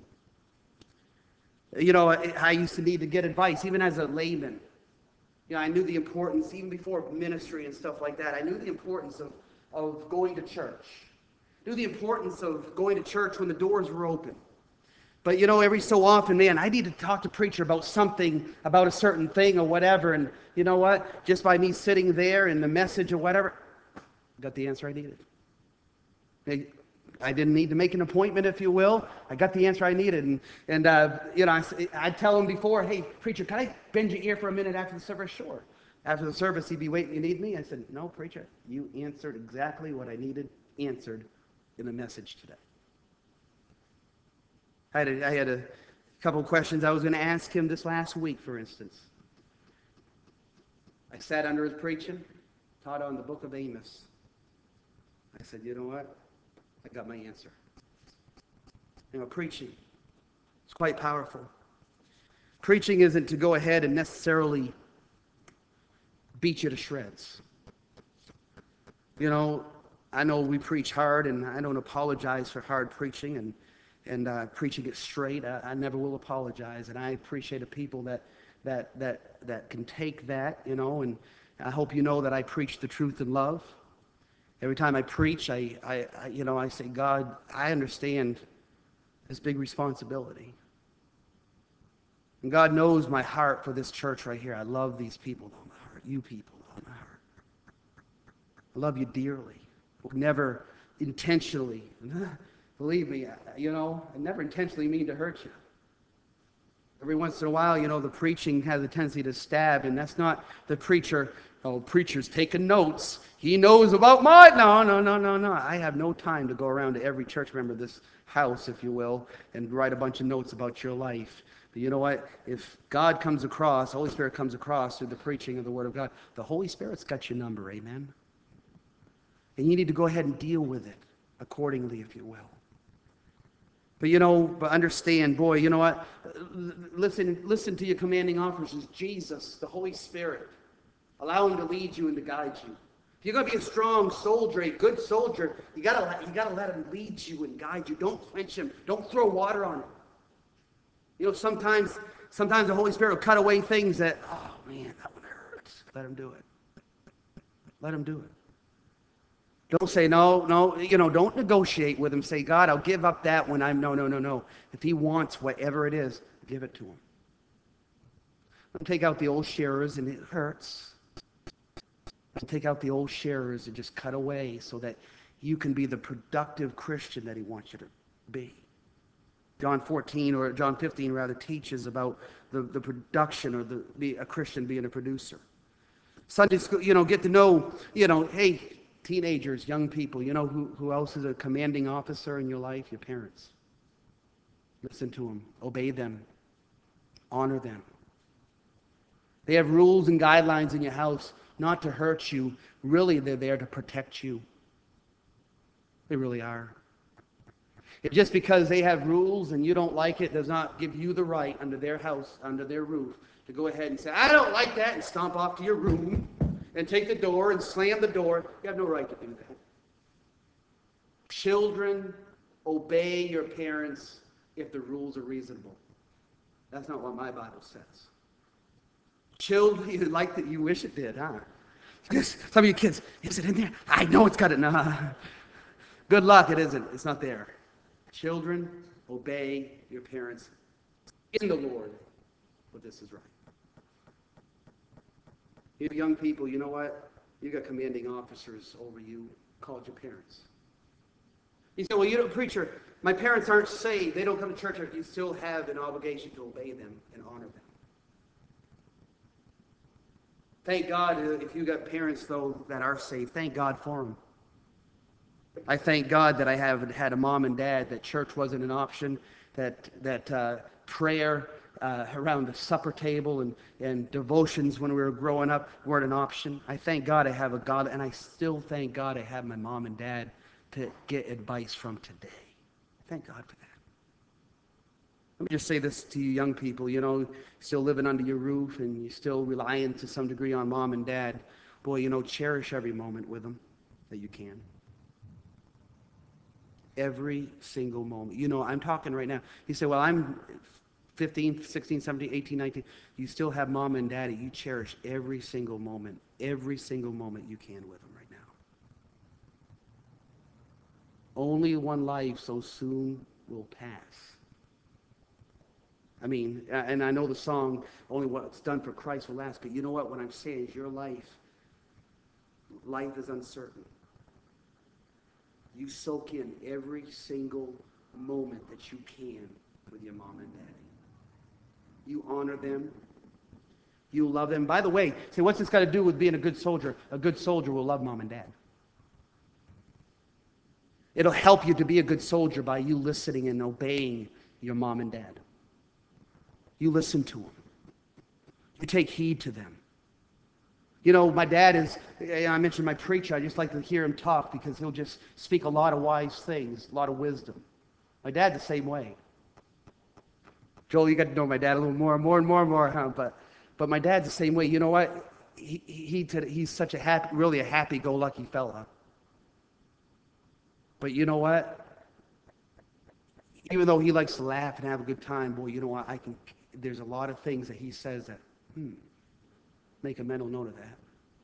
I used to need to get advice, even as a layman. I knew the importance, even before ministry and stuff like that, I knew the importance of going to church. I knew the importance of going to church when the doors were open. But, every so often, man, I need to talk to preacher about something, about a certain thing or whatever, and you know what? Just by me sitting there and the message or whatever, I got the answer I needed. I didn't need to make an appointment, if you will. I got the answer I needed. And I'd tell him before, hey, preacher, can I bend your ear for a minute after the service? Sure. After the service, he'd be waiting, you need me? I said, no, preacher, you answered exactly what I needed answered in the message today. I had a couple questions I was going to ask him this last week, for instance. I sat under his preaching, taught on the book of Amos. I said, you know what? I got my answer. Preaching, it's quite powerful. Preaching isn't to go ahead and necessarily beat you to shreds. I know we preach hard, and I don't apologize for hard preaching and preaching it straight. I never will apologize, and I appreciate the people that can take that, and I hope you know that I preach the truth in love. Every time I preach, I say, God, I understand this big responsibility. And God knows my heart for this church right here. I love these people with all my heart. You people with all my heart. I love you dearly. Never intentionally, believe me, I never intentionally mean to hurt you. Every once in a while, the preaching has a tendency to stab, and that's not the preacher Oh, preacher's taking notes. He knows about my... No, no, no, no, no. I have no time to go around to every church member of this house, if you will, and write a bunch of notes about your life. But you know what? If God comes across, the Holy Spirit comes across through the preaching of the Word of God, the Holy Spirit's got your number, amen? And you need to go ahead and deal with it accordingly, if you will. But understand, boy, you know what? Listen to your commanding officers, Jesus, the Holy Spirit. Allow him to lead you and to guide you. If you're going to be a strong soldier, a good soldier, you gotta let him lead you and guide you. Don't quench him. Don't throw water on him. Sometimes the Holy Spirit will cut away things that, oh man, that one hurts. Let him do it. Let him do it. Don't say, no, don't negotiate with him. Say, God, I'll give up that when I'm, no. If he wants whatever it is, give it to him. Don't take out the old shearers, and it hurts. Don't take out the old shearers and just cut away so that you can be the productive Christian that he wants you to be. John 15 rather teaches about the production or a Christian being a producer. Sunday school, get to know, hey, teenagers, young people, who else is a commanding officer in your life? Your parents. Listen to them. Obey them. Honor them. They have rules and guidelines in your house not to hurt you. Really, they're there to protect you. They really are. Just because they have rules and you don't like it does not give you the right under their house, under their roof, to go ahead and say, I don't like that, and stomp off to your room and take the door and slam the door. You have no right to do that. Children, obey your parents if the rules are reasonable. That's not what my Bible says. Children, you wish it did, huh? Some of you kids, is it in there? I know it's got it. Nah. Good luck, it isn't. It's not there. Children, obey your parents in the Lord, but this is right. You young people, you know what? You got commanding officers over you called your parents. You say, well, preacher, my parents aren't saved. They don't come to church. You still have an obligation to obey them and honor them. Thank God if you got parents, though, that are saved. Thank God for them. I thank God that I haven't had a mom and dad, that church wasn't an option, that prayer around the supper table and devotions when we were growing up weren't an option. I thank God I have a God, and I still thank God I have my mom and dad to get advice from today. Thank God for that. Let me just say this to you young people, still living under your roof and you're still relying to some degree on mom and dad. Boy, cherish every moment with them that you can. Every single moment. I'm talking right now. You say, well, I'm 15, 16, 17, 18, 19. You still have mom and daddy. You cherish every single moment you can with them right now. Only one life so soon will pass. I mean, and I know the song, only what's done for Christ will last, but you know what I'm saying is your life is uncertain. You soak in every single moment that you can with your mom and daddy. You honor them. You love them. By the way, say, what's this got to do with being a good soldier? A good soldier will love mom and dad. It'll help you to be a good soldier by you listening and obeying your mom and dad. You listen to them. You take heed to them. My dad is, I mentioned my preacher, I just like to hear him talk because he'll just speak a lot of wise things, a lot of wisdom. My dad's the same way. Joel, you got to know my dad a little more and more, huh? But my dad's the same way. You know what? He's such really a happy-go-lucky fella. But you know what? Even though he likes to laugh and have a good time, boy, you know what? There's a lot of things that he says that, make a mental note of that.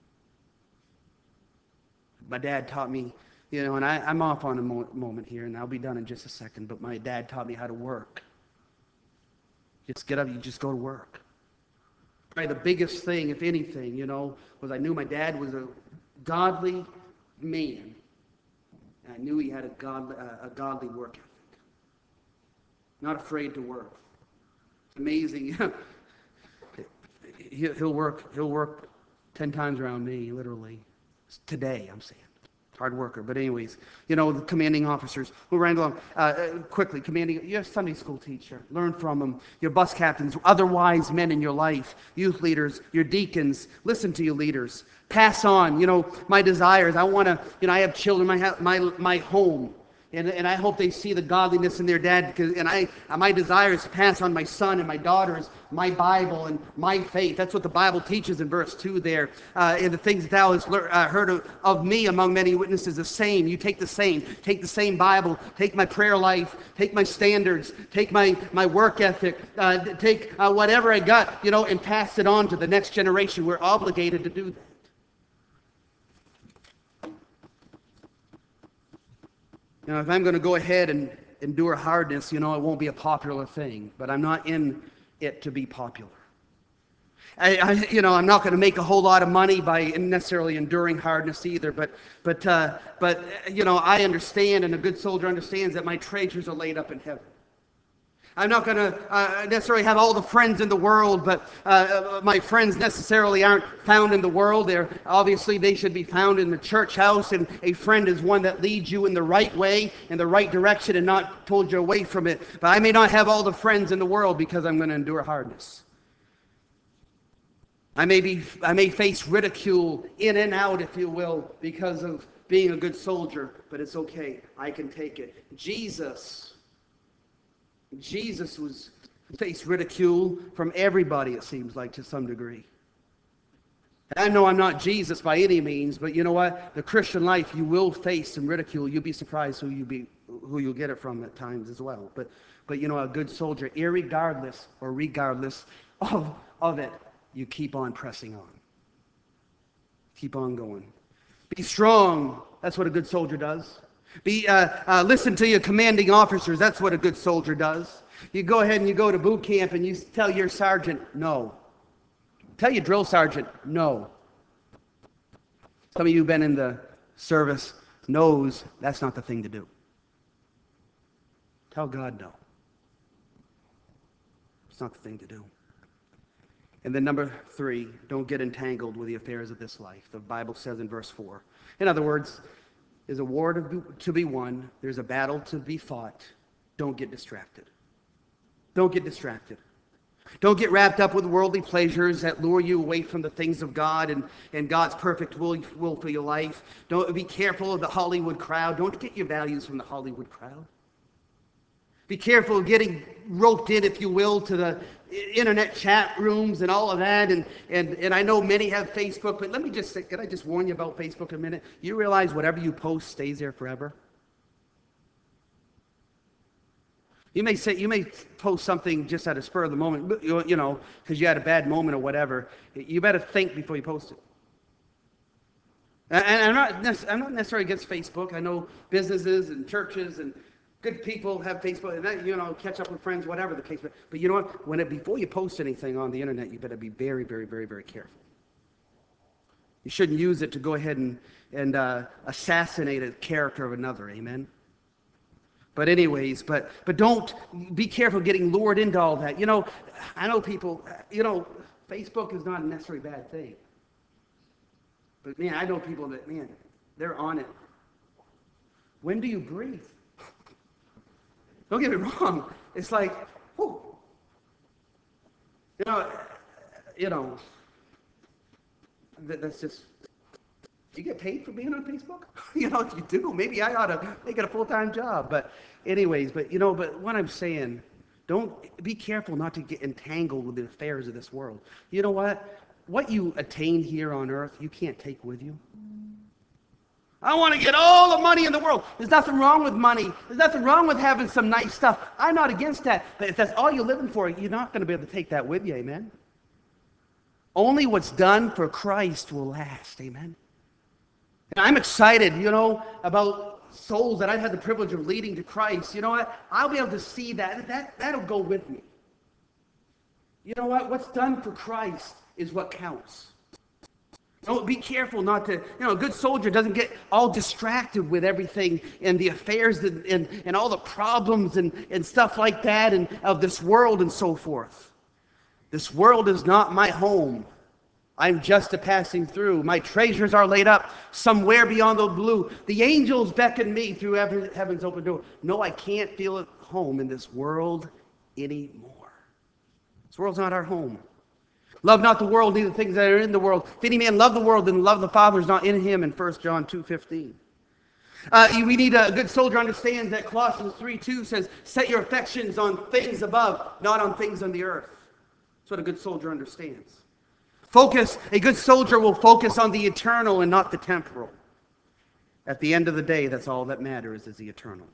My dad taught me, and I'm off on a moment here, and I'll be done in just a second, but my dad taught me how to work. Just get up, you just go to work. Probably the biggest thing, if anything, was I knew my dad was a godly man, and I knew he had a godly work ethic. Not afraid to work. It's amazing. He'll work 10 times around me, literally. Today, I'm saying. Hard worker. But anyways, the commanding officers who ran along quickly. Your Sunday school teacher. Learn from them. Your bus captains, other wise men in your life. Youth leaders, your deacons. Listen to your leaders. Pass on, my desires. I want to, I have children, my home. And I hope they see the godliness in their dad. My desire is to pass on my son and my daughters my Bible and my faith. That's what the Bible teaches in verse 2 there. And the things that thou hast heard of me among many witnesses, the same. You take the same. Take the same Bible. Take my prayer life. Take my standards. Take my work ethic. Take whatever I got, and pass it on to the next generation. We're obligated to do that. If I'm going to go ahead and endure hardness, it won't be a popular thing. But I'm not in it to be popular. I'm not going to make a whole lot of money by necessarily enduring hardness either. But I understand, and a good soldier understands that my treasures are laid up in heaven. I'm not going to necessarily have all the friends in the world, but my friends necessarily aren't found in the world. Obviously, they should be found in the church house, and a friend is one that leads you in the right way, in the right direction, and not pulled you away from it. But I may not have all the friends in the world because I'm going to endure hardness. I may face ridicule in and out, if you will, because of being a good soldier, but it's okay. I can take it. Jesus was faced ridicule from everybody, it seems like, to some degree. I know I'm not Jesus by any means, but you know what? The Christian life, you will face some ridicule. You'll be surprised who you'll get it from at times as well. But a good soldier, irregardless or regardless of it, you keep on pressing on. Keep on going. Be strong. That's what a good soldier does. Listen to your commanding officers. That's what a good soldier does. You go ahead and you go to boot camp and you tell your sergeant, no. Tell your drill sergeant, no. Some of you who've been in the service knows that's not the thing to do. Tell God no. It's not the thing to do. And then number 3, don't get entangled with the affairs of this life. The Bible says in verse 4. In other words, there's a war to be won. There's a battle to be fought. Don't get distracted. Don't get distracted. Don't get wrapped up with worldly pleasures that lure you away from the things of God and God's perfect will for your life. Don't be careful of the Hollywood crowd. Don't get your values from the Hollywood crowd. Be careful of getting roped in, if you will, to the internet chat rooms and all of that. And I know many have Facebook, but let me just say, can I just warn you about Facebook a minute? You realize whatever you post stays there forever? You may post something just at a spur of the moment, because you had a bad moment or whatever. You better think before you post it. And I'm not necessarily against Facebook. I know businesses and churches and good people have Facebook, and catch up with friends, whatever the case. But you know what? Before you post anything on the internet, you better be very, very, very, very careful. You shouldn't use it to go ahead and assassinate a character of another. Amen. But anyways, but don't be careful getting lured into all that. I know people. Facebook is not a necessarily bad thing. But man, I know people that they're on it. When do you breathe? Don't get me wrong. It's like, whew. That's just. Do you get paid for being on Facebook? If you do, maybe I ought to make it a full-time job. But anyways, but what I'm saying, don't be careful not to get entangled with the affairs of this world. You know what? What you attain here on earth, you can't take with you. I want to get all the money in the world. There's nothing wrong with money. There's nothing wrong with having some nice stuff. I'm not against that. But if that's all you're living for, you're not going to be able to take that with you, amen? Only what's done for Christ will last, amen? And I'm excited, about souls that I've had the privilege of leading to Christ. You know what? I'll be able to see that'll go with me. You know what? What's done for Christ is what counts. Be careful not to, a good soldier doesn't get all distracted with everything and the affairs and all the problems and stuff like that and of this world and so forth. This world is not my home. I'm just a passing through. My treasures are laid up somewhere beyond the blue. The angels beckon me through heaven's open door. No, I can't feel at home in this world anymore. This world's not our home. Love not the world, neither the things that are in the world. If any man love the world, then love the Father is not in him in 1 John 2:15. We need a good soldier understands that Colossians 3:2 says, set your affections on things above, not on things on the earth. That's what a good soldier understands. A good soldier will focus on the eternal and not the temporal. At the end of the day, that's all that matters is the eternal.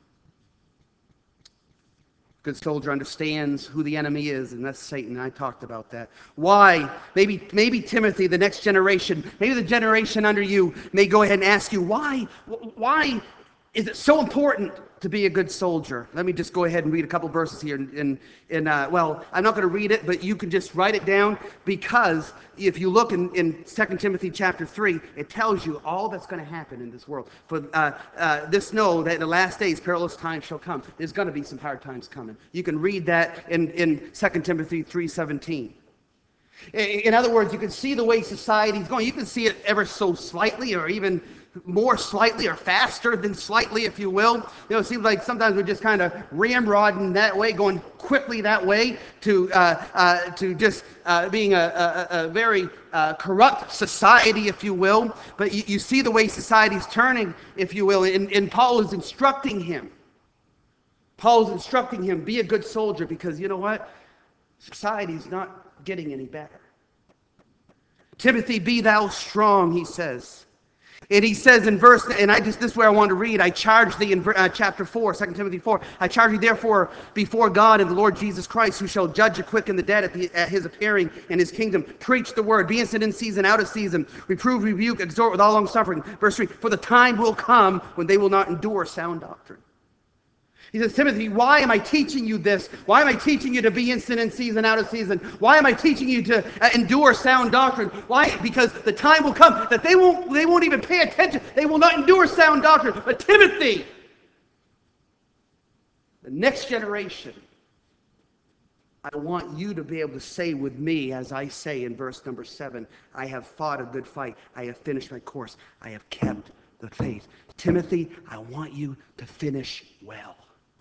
Good soldier understands who the enemy is, and that's Satan. I talked about that. Why? Maybe Timothy, the next generation, maybe the generation under you may go ahead and ask you, why is it so important to be a good soldier? Let me just go ahead and read a couple verses here. Well, I'm not going to read it, but you can just write it down, because if you look in 2 Timothy chapter 3, it tells you all that's going to happen in this world. For this know that in the last days perilous times shall come. There's going to be some hard times coming. You can read that in 2 Timothy 3:17. In other words, you can see the way society's going. You can see it ever so slightly, or even more slightly, or faster than slightly, if you will. It seems like sometimes we're just kind of ramrodding that way, going quickly that way to just being a very corrupt society, if you will. But you see the way society's turning, if you will, and Paul is instructing him. Paul's instructing him, be a good soldier, because you know what? Society's not getting any better. Timothy, be thou strong, he says. And he says in verse, and this is where I want to read, I charge thee in chapter 4, 2 Timothy 4, I charge thee therefore before God and the Lord Jesus Christ, who shall judge the quick and the dead at his appearing in his kingdom. Preach the word, be instant in season, out of season, reprove, rebuke, exhort with all long suffering. Verse 3, for the time will come when they will not endure sound doctrine. He says, Timothy, why am I teaching you this? Why am I teaching you to be instant in season, out of season? Why am I teaching you to endure sound doctrine? Why? Because the time will come that they won't even pay attention. They will not endure sound doctrine. But Timothy, the next generation, I want you to be able to say with me, as I say in verse number 7, I have fought a good fight. I have finished my course. I have kept the faith. Timothy, I want you to finish well.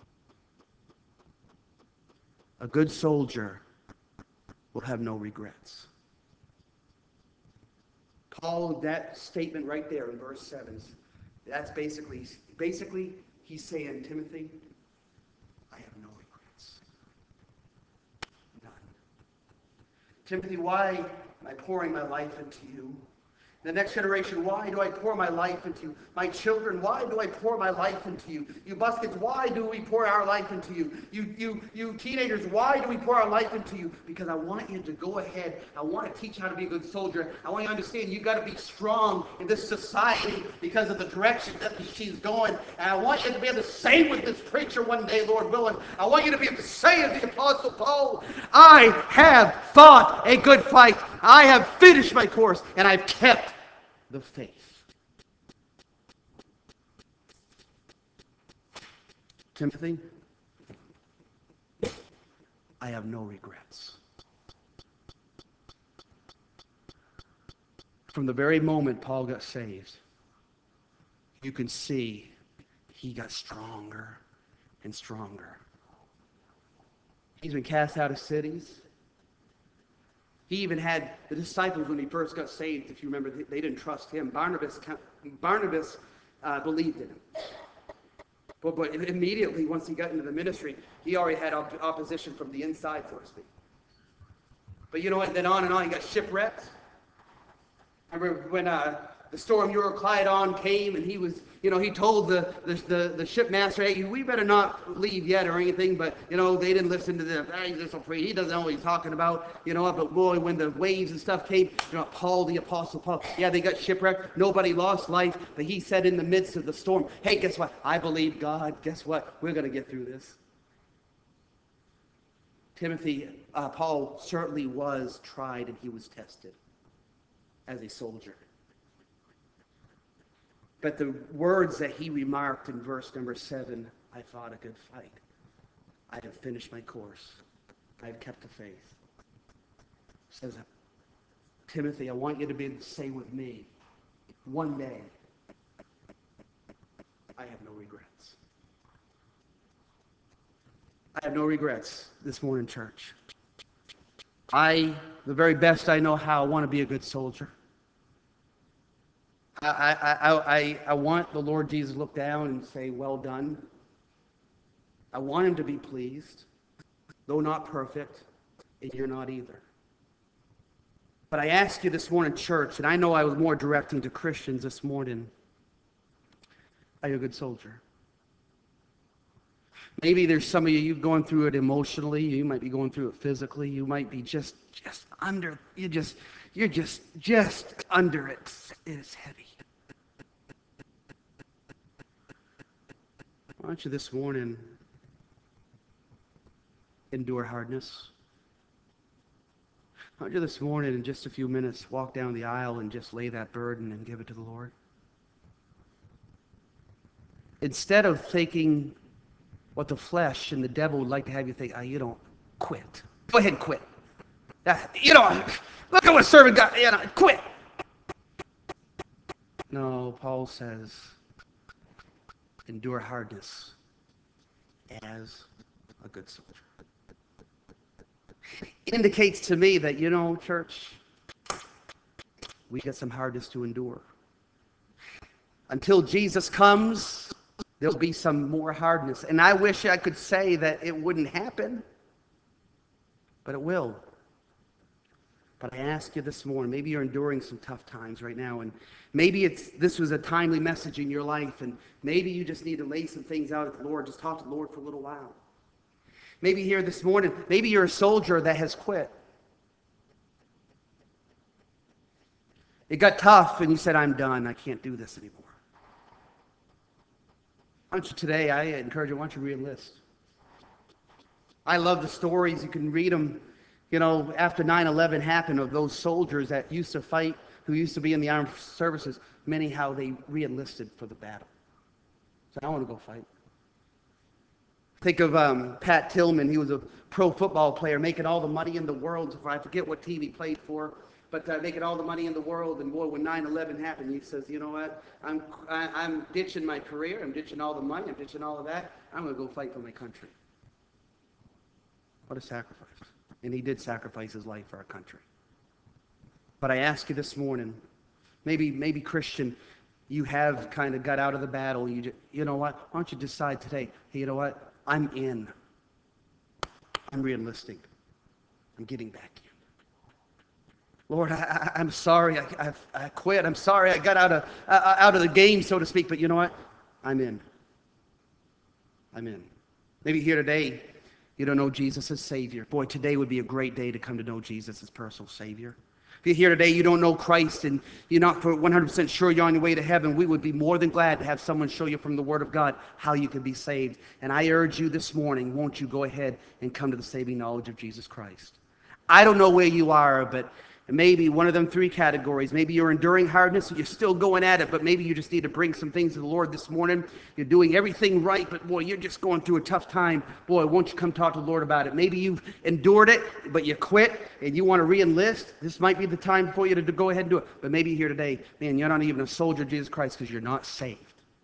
A good soldier will have no regrets. Paul, that statement right there in verse 7, that's basically he's saying, Timothy, I have no regrets. None. Timothy, why am I pouring my life into you? The next generation, why do I pour my life into you? My children, why do I pour my life into you? You buskets, why do we pour our life into you? You teenagers, why do we pour our life into you? Because I want you to go ahead. I want to teach you how to be a good soldier. I want you to understand you got to be strong in this society because of the direction that she's going. And I want you to be able to say with this preacher one day, Lord willing, I want you to be able to say as the Apostle Paul, I have fought a good fight. I have finished my course, and I've kept the faith. Timothy, I have no regrets. From the very moment Paul got saved, you can see he got stronger and stronger. He's been cast out of cities. He even had the disciples when he first got saved, if you remember, they didn't trust him. Barnabas believed in him. But immediately, once he got into the ministry, he already had opposition from the inside, so to speak. But you know what? Then on and on, he got shipwrecked. Remember when the storm Euroclydon came, and he told the shipmaster, hey, we better not leave yet or anything, but, they didn't listen to them. He's just so free. He doesn't know what he's talking about, but boy, when the waves and stuff came, Paul, the Apostle Paul, yeah, they got shipwrecked. Nobody lost life, but he said in the midst of the storm, hey, guess what? I believe God. Guess what? We're going to get through this. Paul certainly was tried and he was tested as a soldier. But the words that he remarked in verse number 7, I fought a good fight. I have finished my course. I have kept the faith. Says Timothy, I want you to be able to say with me, one day, I have no regrets. I have no regrets this morning, church. The very best I know how, I want to be a good soldier. I want the Lord Jesus to look down and say, well done. I want him to be pleased, though not perfect, and you're not either. But I ask you this morning, church, and I know I was more directing to Christians this morning, are you a good soldier? Maybe there's some of you going through it emotionally. You might be going through it physically. You might be just under. You're just under it. It is heavy. Why don't you this morning endure hardness? Why don't you this morning, in just a few minutes, walk down the aisle and just lay that burden and give it to the Lord? Instead of thinking what the flesh and the devil would like to have you think, quit. Go ahead and quit. Look at what servant got, quit. No, Paul says, endure hardness as a good soldier. It indicates to me that, church, we got some hardness to endure. Until Jesus comes, there'll be some more hardness. And I wish I could say that it wouldn't happen, but it will. But I ask you this morning, maybe you're enduring some tough times right now, and maybe this was a timely message in your life, and maybe you just need to lay some things out at the Lord, just talk to the Lord for a little while. Maybe here this morning, maybe you're a soldier that has quit. It got tough, and you said, I'm done, I can't do this anymore. Why don't you today, I encourage you, why don't you re-enlist? I love the stories, you can read them, after 9/11 happened, of those soldiers that used to fight, who used to be in the armed services, many how they re-enlisted for the battle. So I want to go fight. Think of Pat Tillman. He was a pro football player, making all the money in the world. I forget what team he played for, but making all the money in the world. And boy, when 9/11 happened, he says, you know what? I'm ditching my career. I'm ditching all the money. I'm ditching all of that. I'm going to go fight for my country. What a sacrifice. And he did sacrifice his life for our country. But I ask you this morning, maybe Christian, you have kind of got out of the battle. You know what? Why don't you decide today, hey, you know what? I'm in. I'm re-enlisting. I'm getting back in. Lord, I'm sorry. I quit. I'm sorry. I got out of the game, so to speak. But you know what? I'm in. I'm in. Maybe here today, you don't know Jesus as Savior. Boy, today would be a great day to come to know Jesus as personal Savior. If you're here today, you don't know Christ, and you're not for 100% sure you're on your way to heaven, we would be more than glad to have someone show you from the Word of God how you can be saved. And I urge you this morning, won't you go ahead and come to the saving knowledge of Jesus Christ? I don't know where you are, but maybe one of them three categories. Maybe you're enduring hardness, you're still going at it, but maybe you just need to bring some things to the Lord this morning. You're doing everything right, but boy, you're just going through a tough time. Boy, won't you come talk to the Lord about it? Maybe you've endured it, but you quit, and you want to re-enlist. This might be the time for you to go ahead and do it. But maybe you're here today, man, you're not even a soldier of Jesus Christ because you're not saved.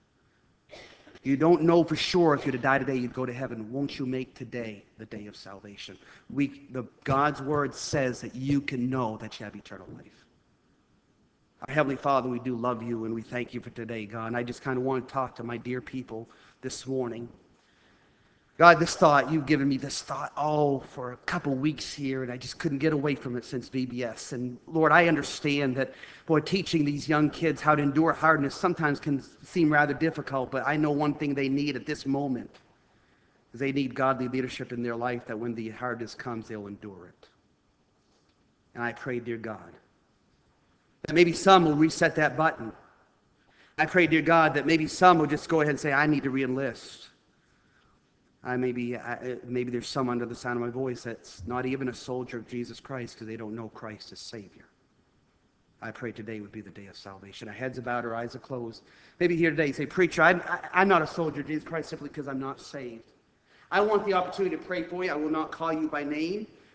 You don't know for sure if you're to die today, you'd go to heaven. Won't you make today the day of salvation? God's word says that you can know that you have eternal life. Our Heavenly Father, we do love you, and we thank you for today, God. And I just kind of want to talk to my dear people this morning. God, you've given me this thought, for a couple weeks here, and I just couldn't get away from it since VBS. And Lord, I understand that, boy, teaching these young kids how to endure hardness sometimes can seem rather difficult, but I know one thing they need at this moment is they need godly leadership in their life, that when the hardness comes, they'll endure it. And I pray, dear God, that maybe some will reset that button. I pray, dear God, that maybe some will just go ahead and say, I need to re-enlist. Maybe there's some under the sound of my voice that's not even a soldier of Jesus Christ because they don't know Christ as Savior. I pray today would be the day of salvation. Our heads are bowed, our eyes are closed. Maybe here today you say, preacher, I'm not a soldier of Jesus Christ simply because I'm not saved. I want the opportunity to pray for you. I will not call you by name.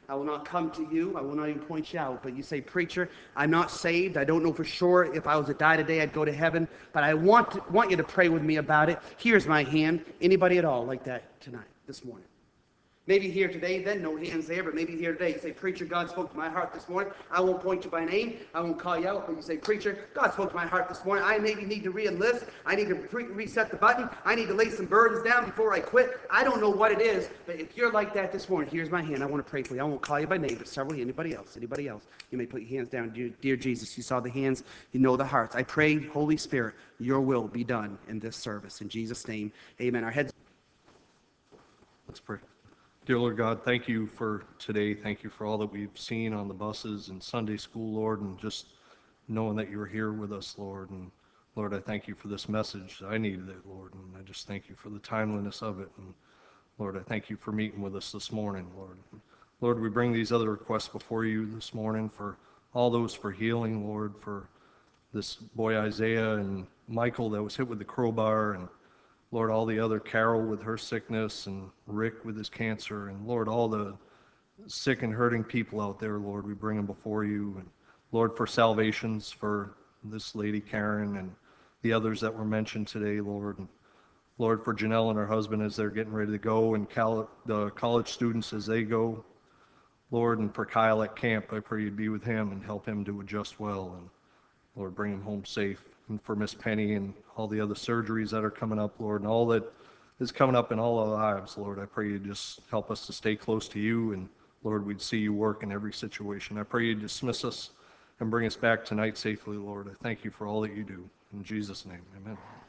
I will not come to you. I will not even point you out. But you say, preacher, I'm not saved. I don't know for sure if I was to die today, I'd go to heaven. But I want you to pray with me about it. Here's my hand. Anybody at all like that tonight, this morning? Maybe here today, then no hands there, but maybe here today, you say, preacher, God spoke to my heart this morning. I won't point you by name. I won't call you out, but you say, preacher, God spoke to my heart this morning. I maybe need to re-enlist. I need to reset the button. I need to lay some burdens down before I quit. I don't know what it is, but if you're like that this morning, here's my hand. I want to pray for you. I won't call you by name, but several, anybody else, you may put your hands down. Dear Jesus, you saw the hands, you know the hearts. I pray, Holy Spirit, your will be done in this service. In Jesus' name, amen. Our heads. Let's pray. Dear Lord God, thank you for today. Thank you for all that we've seen on the buses and Sunday school, Lord, and just knowing that you were here with us, Lord. And Lord, I thank you for this message. I needed it, Lord, and I just thank you for the timeliness of it. And Lord, I thank you for meeting with us this morning, Lord. Lord, we bring these other requests before you this morning for all those for healing, Lord, for this boy Isaiah and Michael that was hit with the crowbar, and Lord, all the other, Carol with her sickness, and Rick with his cancer, and Lord, all the sick and hurting people out there, Lord, we bring them before you. And Lord, for salvations for this lady Karen and the others that were mentioned today, Lord. And Lord, for Janelle and her husband as they're getting ready to go, and the college students as they go, Lord, and for Kyle at camp, I pray you'd be with him and help him to adjust well, and Lord, bring him home safe. And for Miss Penny and all the other surgeries that are coming up, Lord, and all that is coming up in all our lives, Lord, I pray you just help us to stay close to you, and Lord, we'd see you work in every situation. I pray you dismiss us and bring us back tonight safely, Lord. I thank you for all that you do. In Jesus' name, amen.